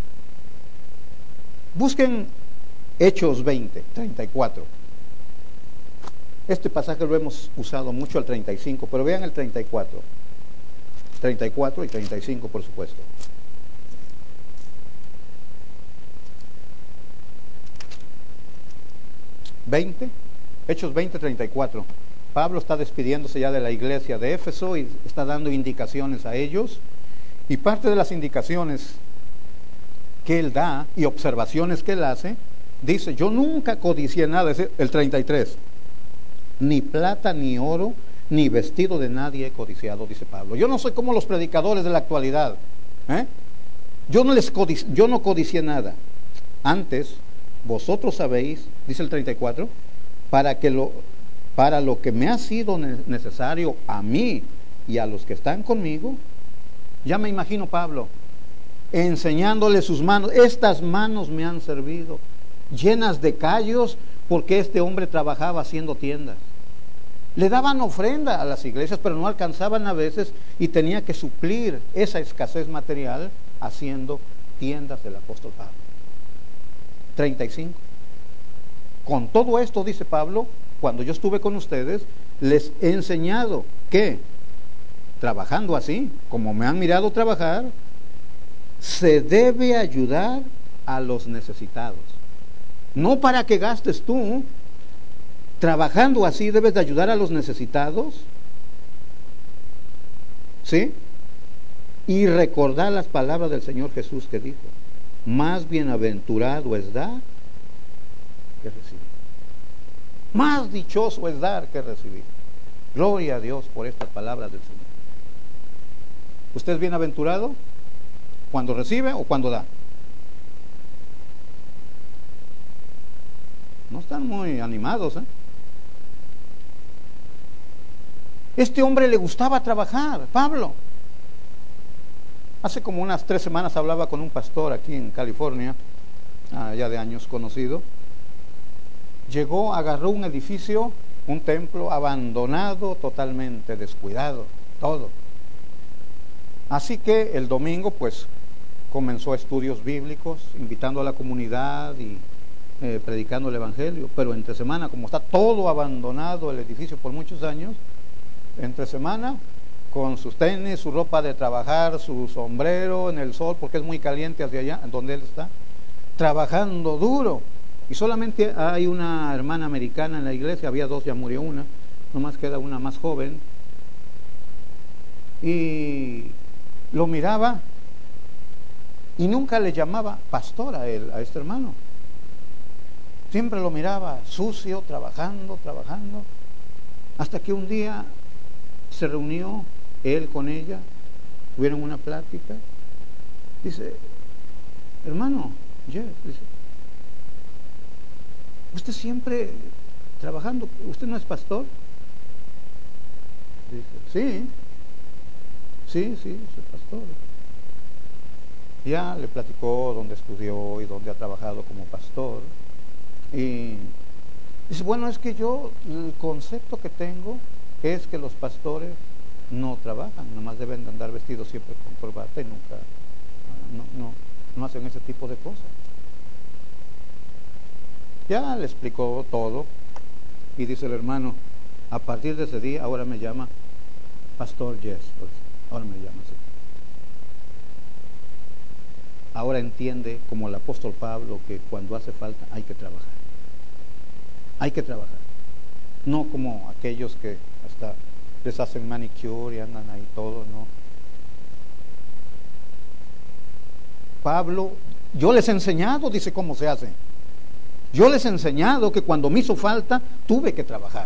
Busquen Hechos 20, 34. Este pasaje lo hemos usado mucho al 35, pero vean el 34. 34 y 35, por supuesto. Hechos 20, 34. Pablo está despidiéndose ya de la iglesia de Éfeso y está dando indicaciones a ellos. Y parte de las indicaciones que él da y observaciones que él hace, dice: yo nunca codicié nada, es el 33. Ni plata, ni oro, ni vestido de nadie he codiciado, dice Pablo. Yo no soy como los predicadores de la actualidad. Yo no codicié nada. Antes, vosotros sabéis, dice el 34, para lo que me ha sido necesario a mí y a los que están conmigo. Ya me imagino Pablo enseñándole sus manos. Estas manos me han servido, llenas de callos, porque este hombre trabajaba haciendo tiendas. Le daban ofrenda a las iglesias, pero no alcanzaban a veces, y tenía que suplir esa escasez material haciendo tiendas del apóstol Pablo. 35. Con todo esto, dice Pablo, cuando yo estuve con ustedes, les he enseñado que, trabajando así, como me han mirado trabajar, se debe ayudar a los necesitados. No para que gastes tú. Trabajando así debes de ayudar a los necesitados. ¿Sí? Y recordar las palabras del Señor Jesús que dijo: más bienaventurado es dar que recibir. Más dichoso es dar que recibir. Gloria a Dios por estas palabras del Señor. ¿Usted es bienaventurado cuando recibe o cuando da? No están muy animados, Este hombre le gustaba trabajar, Pablo. Hace como unas 3 semanas hablaba con un pastor aquí en California, ya de años conocido. Llegó, agarró un edificio, un templo abandonado, totalmente descuidado, todo. Así que el domingo pues comenzó estudios bíblicos, invitando a la comunidad y predicando el evangelio. Pero entre semana, como está todo abandonado el edificio por muchos años, entre semana, con sus tenis, su ropa de trabajar, su sombrero en el sol, porque es muy caliente hacia allá, donde él está, trabajando duro. Y solamente hay una hermana americana en la iglesia, había 2, ya murió una, nomás queda una más joven. Y lo miraba y nunca le llamaba pastor a él, a este hermano. Siempre lo miraba sucio, trabajando, hasta que un día se reunió él con ella, tuvieron una plática. Dice: hermano Jeff, dice, usted siempre trabajando, ¿usted no es pastor? Dice: sí, soy pastor. Ya le platicó dónde estudió y dónde ha trabajado como pastor. Y dice: bueno, es que yo, el concepto que tengo es que los pastores no trabajan, nomás deben de andar vestidos siempre con corbata y nunca, no hacen ese tipo de cosas. Ya le explicó todo y dice el hermano: a partir de ese día ahora me llama Pastor Jess, ahora me llama así. Ahora entiende, como el apóstol Pablo, que cuando hace falta hay que trabajar. Hay que trabajar. no como aquellos que hasta les hacen manicure y andan ahí todos, no. Pablo, yo les he enseñado, dice, cómo se hace. Yo les he enseñado que cuando me hizo falta, tuve que trabajar.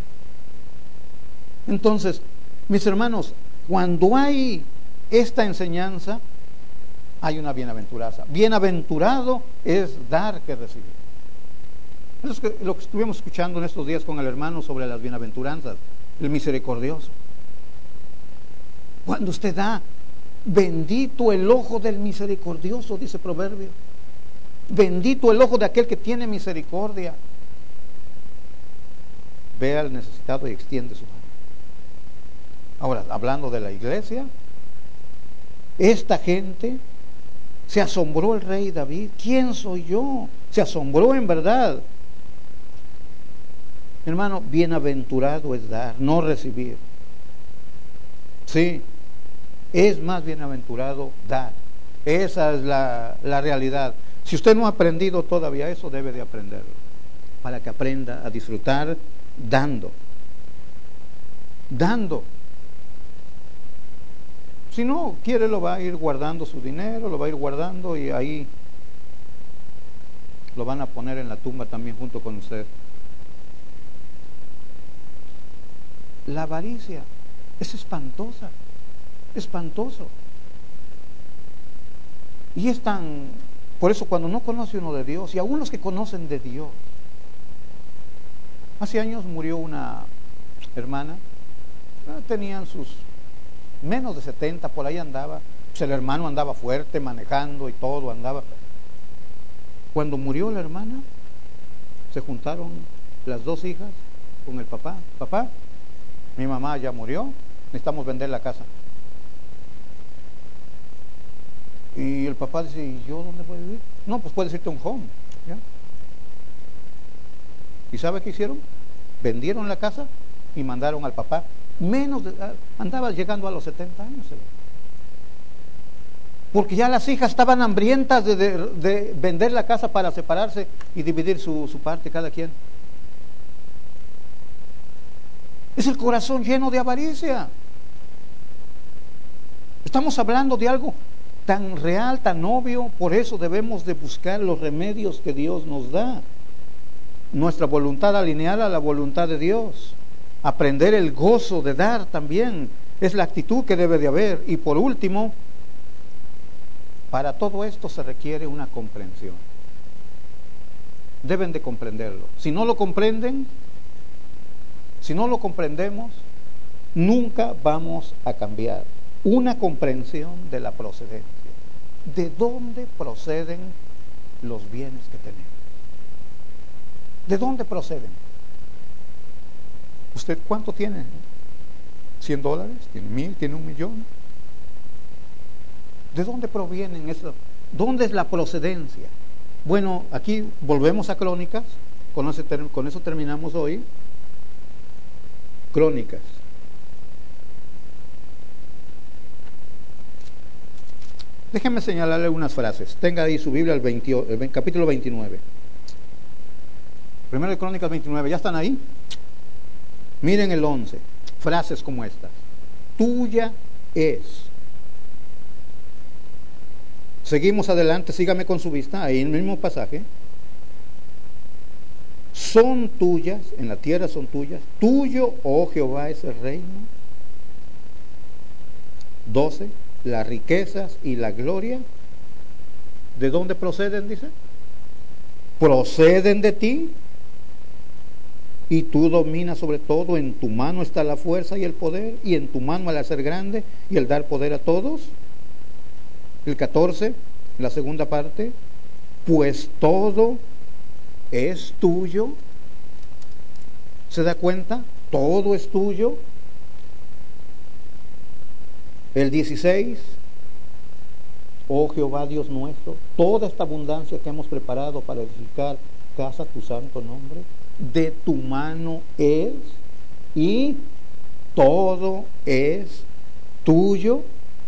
Entonces, mis hermanos, cuando hay esta enseñanza, hay una bienaventuranza. Bienaventurado es dar que recibir. Eso es lo que estuvimos escuchando en estos días con el hermano sobre las bienaventuranzas, el misericordioso. Cuando usted da, bendito el ojo del misericordioso, dice Proverbio. Bendito el ojo de aquel que tiene misericordia. Ve al necesitado y extiende su mano. Ahora, hablando de la iglesia, esta gente se asombró el rey David. ¿Quién soy yo? Se asombró en verdad. Hermano, bienaventurado es dar, no recibir. Sí, es más bienaventurado dar. Esa es la realidad. Si usted no ha aprendido todavía eso, debe de aprenderlo, para que aprenda a disfrutar dando. Dando. Si no quiere, lo va a ir guardando su dinero, lo va a ir guardando y ahí lo van a poner en la tumba también junto con usted. La avaricia es espantosa, espantoso. Y es tan, por eso cuando no conoce uno de Dios, y aún los que conocen de Dios, hace años murió una hermana, tenían sus menos de 70, por ahí andaba, pues el hermano andaba fuerte, manejando y todo, andaba. Cuando murió la hermana, se juntaron las dos hijas con el papá. Papá, mi mamá ya murió, necesitamos vender la casa. Y el papá dice, ¿y yo dónde voy a vivir? No, pues puedes irte a un home, ¿ya? ¿Y sabe qué hicieron? Vendieron la casa y mandaron al papá. Andaba llegando a los 70 años. Porque ya las hijas estaban hambrientas de vender la casa para separarse y dividir su parte cada quien. Es el corazón lleno de avaricia. Estamos hablando de algo tan real, tan obvio, por eso debemos de buscar los remedios que Dios nos da. Nuestra voluntad alineada a la voluntad de Dios. Aprender el gozo de dar también es la actitud que debe de haber. Y por último, para todo esto se requiere una comprensión. Deben de comprenderlo. Si no lo comprenden, si no lo comprendemos, nunca vamos a cambiar. Una comprensión de la procedencia. ¿De dónde proceden los bienes que tenemos? ¿De dónde proceden? ¿Usted cuánto tiene? ¿$100? ¿Tiene 1,000? ¿Tiene 1,000,000? ¿De dónde provienen eso? ¿Dónde es la procedencia? Bueno, aquí volvemos a Crónicas, con eso terminamos hoy. Crónicas. Déjenme señalarle unas frases. Tenga ahí su Biblia, el capítulo 29. Primero de Crónicas 29, ¿ya están ahí? Miren el 11, frases como estas. Tuya es. Seguimos adelante, sígame con su vista, ahí en el mismo pasaje. Son tuyas, en la tierra son tuyas. Tuyo, oh Jehová, es el reino. 12, las riquezas y la gloria. ¿De dónde proceden, dice? Proceden de ti. Y tú dominas sobre todo, en tu mano está la fuerza y el poder, y en tu mano el hacer grande y el dar poder a todos. El 14, la segunda parte, pues todo es tuyo. ¿Se da cuenta? Todo es tuyo. El 16, oh Jehová Dios nuestro, toda esta abundancia que hemos preparado para edificar casa a tu santo nombre, de tu mano es, y todo es tuyo.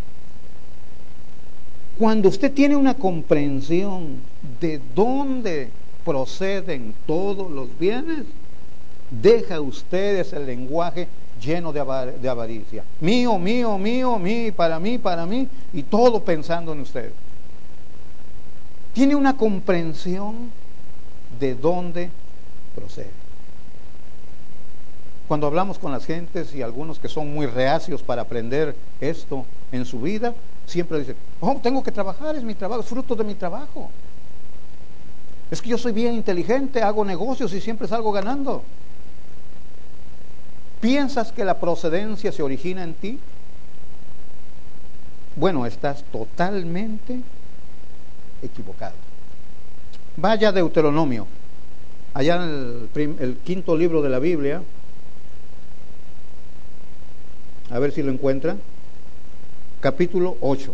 Cuando usted tiene una comprensión de dónde proceden todos los bienes, Deja ustedes el lenguaje lleno de avaricia. Mío, mío, mío, mío, para mí, y todo pensando en ustedes. Tiene una comprensión de dónde procede. Cuando hablamos con las gentes y algunos que son muy reacios para aprender esto en su vida, siempre dicen, oh, tengo que trabajar, es mi trabajo, es fruto de mi trabajo. Es que yo soy bien inteligente, hago negocios y siempre salgo ganando. ¿Piensas que la procedencia se origina en ti? Bueno, estás totalmente equivocado. Vaya a Deuteronomio, allá en el quinto libro de la Biblia, a ver si lo encuentra, capítulo 8.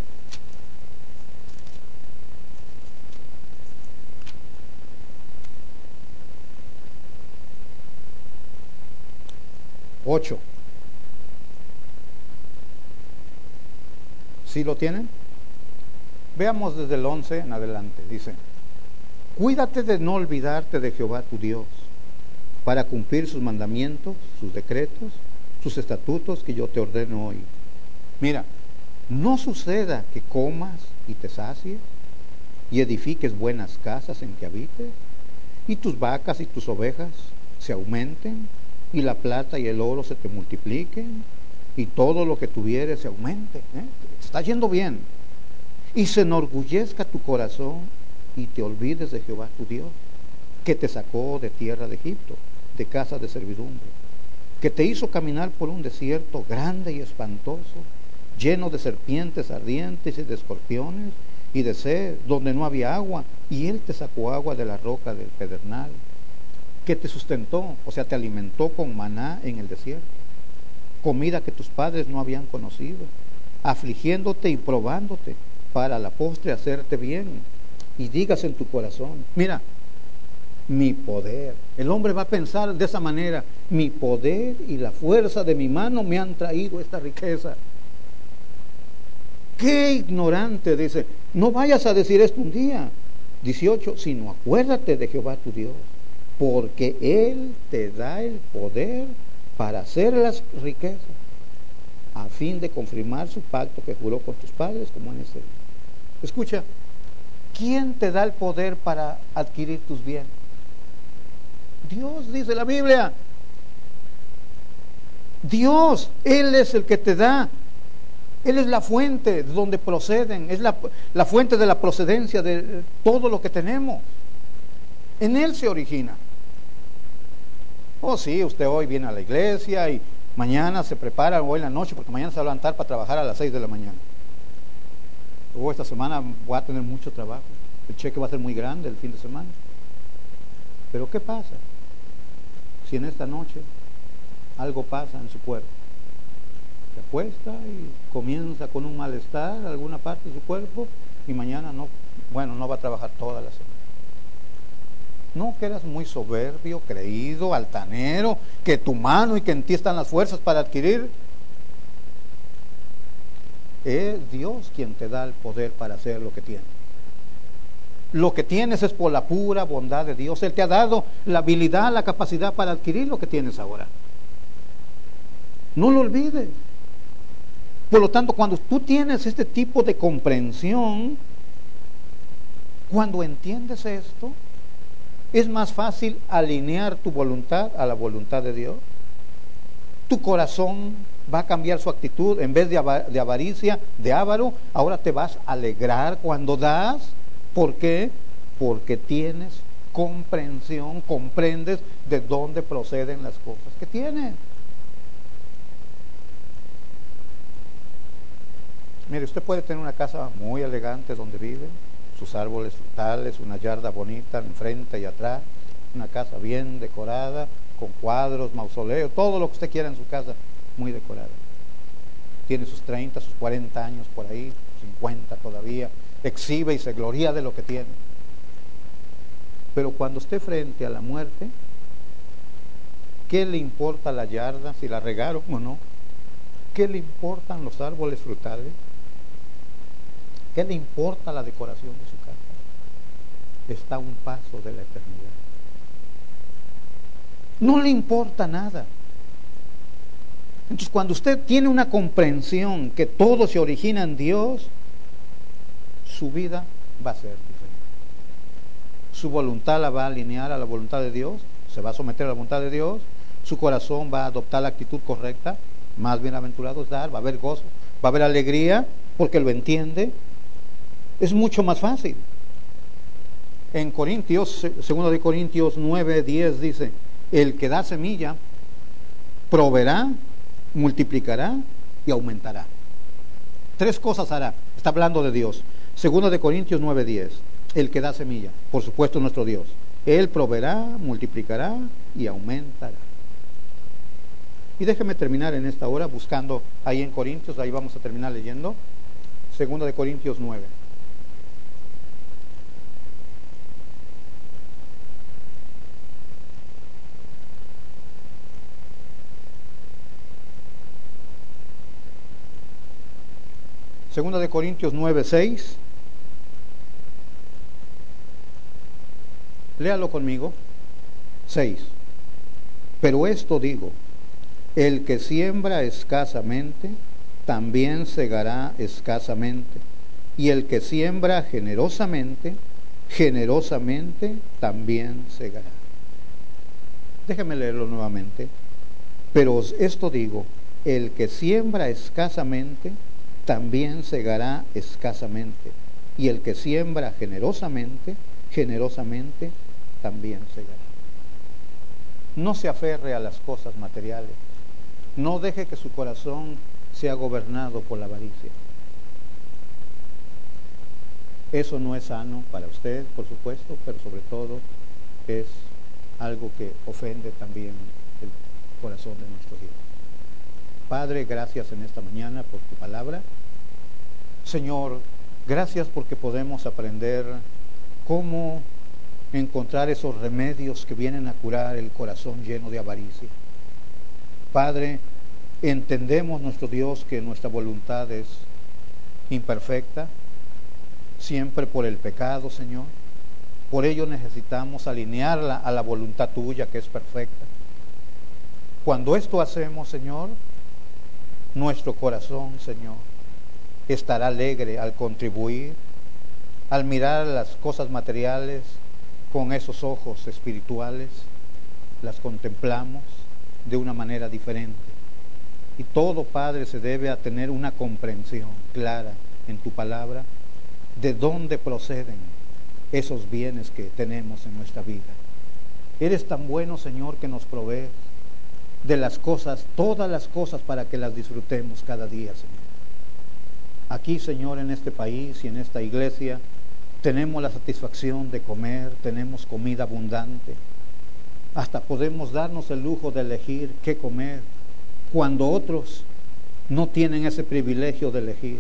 ¿Sí lo tienen? Veamos desde el 11 en adelante. Dice, cuídate de no olvidarte de Jehová tu Dios, para cumplir sus mandamientos, sus decretos, sus estatutos que yo te ordeno hoy. Mira, no suceda que comas y te sacies, y edifiques buenas casas en que habites, y tus vacas y tus ovejas se aumenten, y la plata y el oro se te multipliquen, y todo lo que tuvieres se aumente. Te está yendo bien. Y se enorgullezca tu corazón, y te olvides de Jehová tu Dios, que te sacó de tierra de Egipto, de casa de servidumbre, que te hizo caminar por un desierto grande y espantoso, lleno de serpientes ardientes y de escorpiones, y de sed, donde no había agua, y Él te sacó agua de la roca del pedernal, que te sustentó, o sea, te alimentó con maná en el desierto, comida que tus padres no habían conocido, afligiéndote y probándote, para la postre hacerte bien, y digas en tu corazón, mira, mi poder. El hombre va a pensar de esa manera, mi poder y la fuerza de mi mano me han traído esta riqueza. Qué ignorante, dice, no vayas a decir esto un día. 18, sino acuérdate de Jehová tu Dios, porque Él te da el poder para hacer las riquezas, a fin de confirmar su pacto que juró con tus padres, como en este día. Escucha, ¿quién te da el poder para adquirir tus bienes? Dios, dice la Biblia. Dios, Él es el que te da. Él es la fuente de donde proceden, es la fuente de la procedencia de todo lo que tenemos. En Él se origina. Oh sí, usted hoy viene a la iglesia y mañana se prepara, hoy en la noche, porque mañana se va a levantar para trabajar a las 6 de la mañana. O esta semana voy a tener mucho trabajo, el cheque va a ser muy grande el fin de semana. Pero ¿qué pasa si en esta noche algo pasa en su cuerpo? Se acuesta y comienza con un malestar alguna parte de su cuerpo y mañana no va a trabajar toda la semana. No que eras muy soberbio, creído, altanero, que tu mano y que en ti están las fuerzas para adquirir. Es Dios quien te da el poder para hacer lo que tienes. Lo que tienes es por la pura bondad de Dios. Él te ha dado la habilidad, la capacidad para adquirir lo que tienes ahora. No lo olvides. Por lo tanto, cuando tú tienes este tipo de comprensión, cuando entiendes esto, es más fácil alinear tu voluntad a la voluntad de Dios. Tu corazón va a cambiar su actitud. En vez de avaricia, de avaro, ahora te vas a alegrar cuando das. ¿Por qué? Porque tienes comprensión, comprendes de dónde proceden las cosas que tienes. Mire, usted puede tener una casa muy elegante donde vive, sus árboles frutales, una yarda bonita enfrente y atrás, una casa bien decorada, con cuadros, mausoleos, todo lo que usted quiera en su casa, muy decorada. Tiene sus 30, sus 40 años por ahí, 50 todavía, exhibe y se gloria de lo que tiene. Pero cuando esté frente a la muerte, ¿qué le importa la yarda, si la regaron o no? ¿Qué le importan los árboles frutales? ¿Qué le importa la decoración de su casa? Está a un paso de la eternidad. No le importa nada. Entonces, cuando usted tiene una comprensión que todo se origina en Dios, su vida va a ser diferente. Su voluntad la va a alinear a la voluntad de Dios, se va a someter a la voluntad de Dios, su corazón va a adoptar la actitud correcta, más bienaventurado es dar, va a haber gozo, va a haber alegría, porque lo entiende. Es mucho más fácil. En Corintios, 2 de Corintios 9:10 dice, el que da semilla, proveerá, multiplicará y aumentará. 3 cosas hará. Está hablando de Dios. 2 de Corintios 9:10. El que da semilla, por supuesto nuestro Dios. Él proveerá, multiplicará y aumentará. Y déjeme terminar en esta hora buscando ahí en Corintios, ahí vamos a terminar leyendo. 2 de Corintios 9. Segunda de Corintios 9:6. Léalo conmigo. 6. Pero esto digo, el que siembra escasamente, también segará escasamente. Y el que siembra generosamente, generosamente también segará. Déjeme leerlo nuevamente. Pero esto digo, el que siembra escasamente, también segará escasamente. Y el que siembra generosamente, generosamente también segará. No se aferre a las cosas materiales. No deje que su corazón sea gobernado por la avaricia. Eso no es sano para usted, por supuesto, pero sobre todo es algo que ofende también el corazón de nuestro Dios. Padre, gracias en esta mañana por tu palabra. Señor, gracias porque podemos aprender cómo encontrar esos remedios que vienen a curar el corazón lleno de avaricia. Padre, entendemos, nuestro Dios, que nuestra voluntad es imperfecta, siempre por el pecado, Señor. Por ello necesitamos alinearla a la voluntad tuya, que es perfecta. Cuando esto hacemos, Señor, nuestro corazón, Señor, estará alegre al contribuir, al mirar las cosas materiales con esos ojos espirituales, las contemplamos de una manera diferente. Y todo, Padre, se debe a tener una comprensión clara en tu palabra de dónde proceden esos bienes que tenemos en nuestra vida. Eres tan bueno, Señor, que nos provees de las cosas, todas las cosas, para que las disfrutemos cada día, Señor. Aquí, Señor, en este país y en esta iglesia, tenemos la satisfacción de comer, tenemos comida abundante. Hasta podemos darnos el lujo de elegir qué comer, cuando otros no tienen ese privilegio de elegir.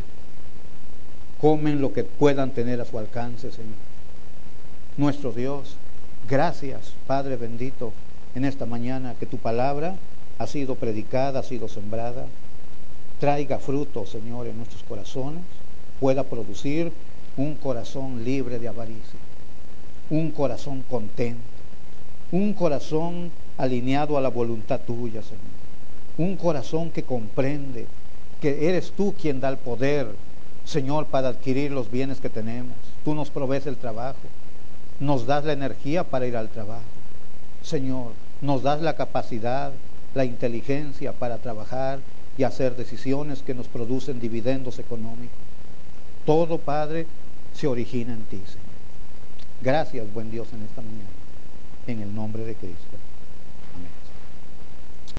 Comen lo que puedan tener a su alcance, Señor. Nuestro Dios, gracias, Padre bendito, en esta mañana que tu palabra ha sido predicada, ha sido sembrada. Traiga fruto, Señor, en nuestros corazones, pueda producir un corazón libre de avaricia, un corazón contento, un corazón alineado a la voluntad tuya, Señor, un corazón que comprende que eres tú quien da el poder, Señor, para adquirir los bienes que tenemos. Tú nos provees el trabajo, nos das la energía para ir al trabajo, Señor, nos das la capacidad, la inteligencia para trabajar y hacer decisiones que nos producen dividendos económicos. Todo, Padre, se origina en ti, Señor. Gracias, buen Dios, en esta mañana, en el nombre de Cristo.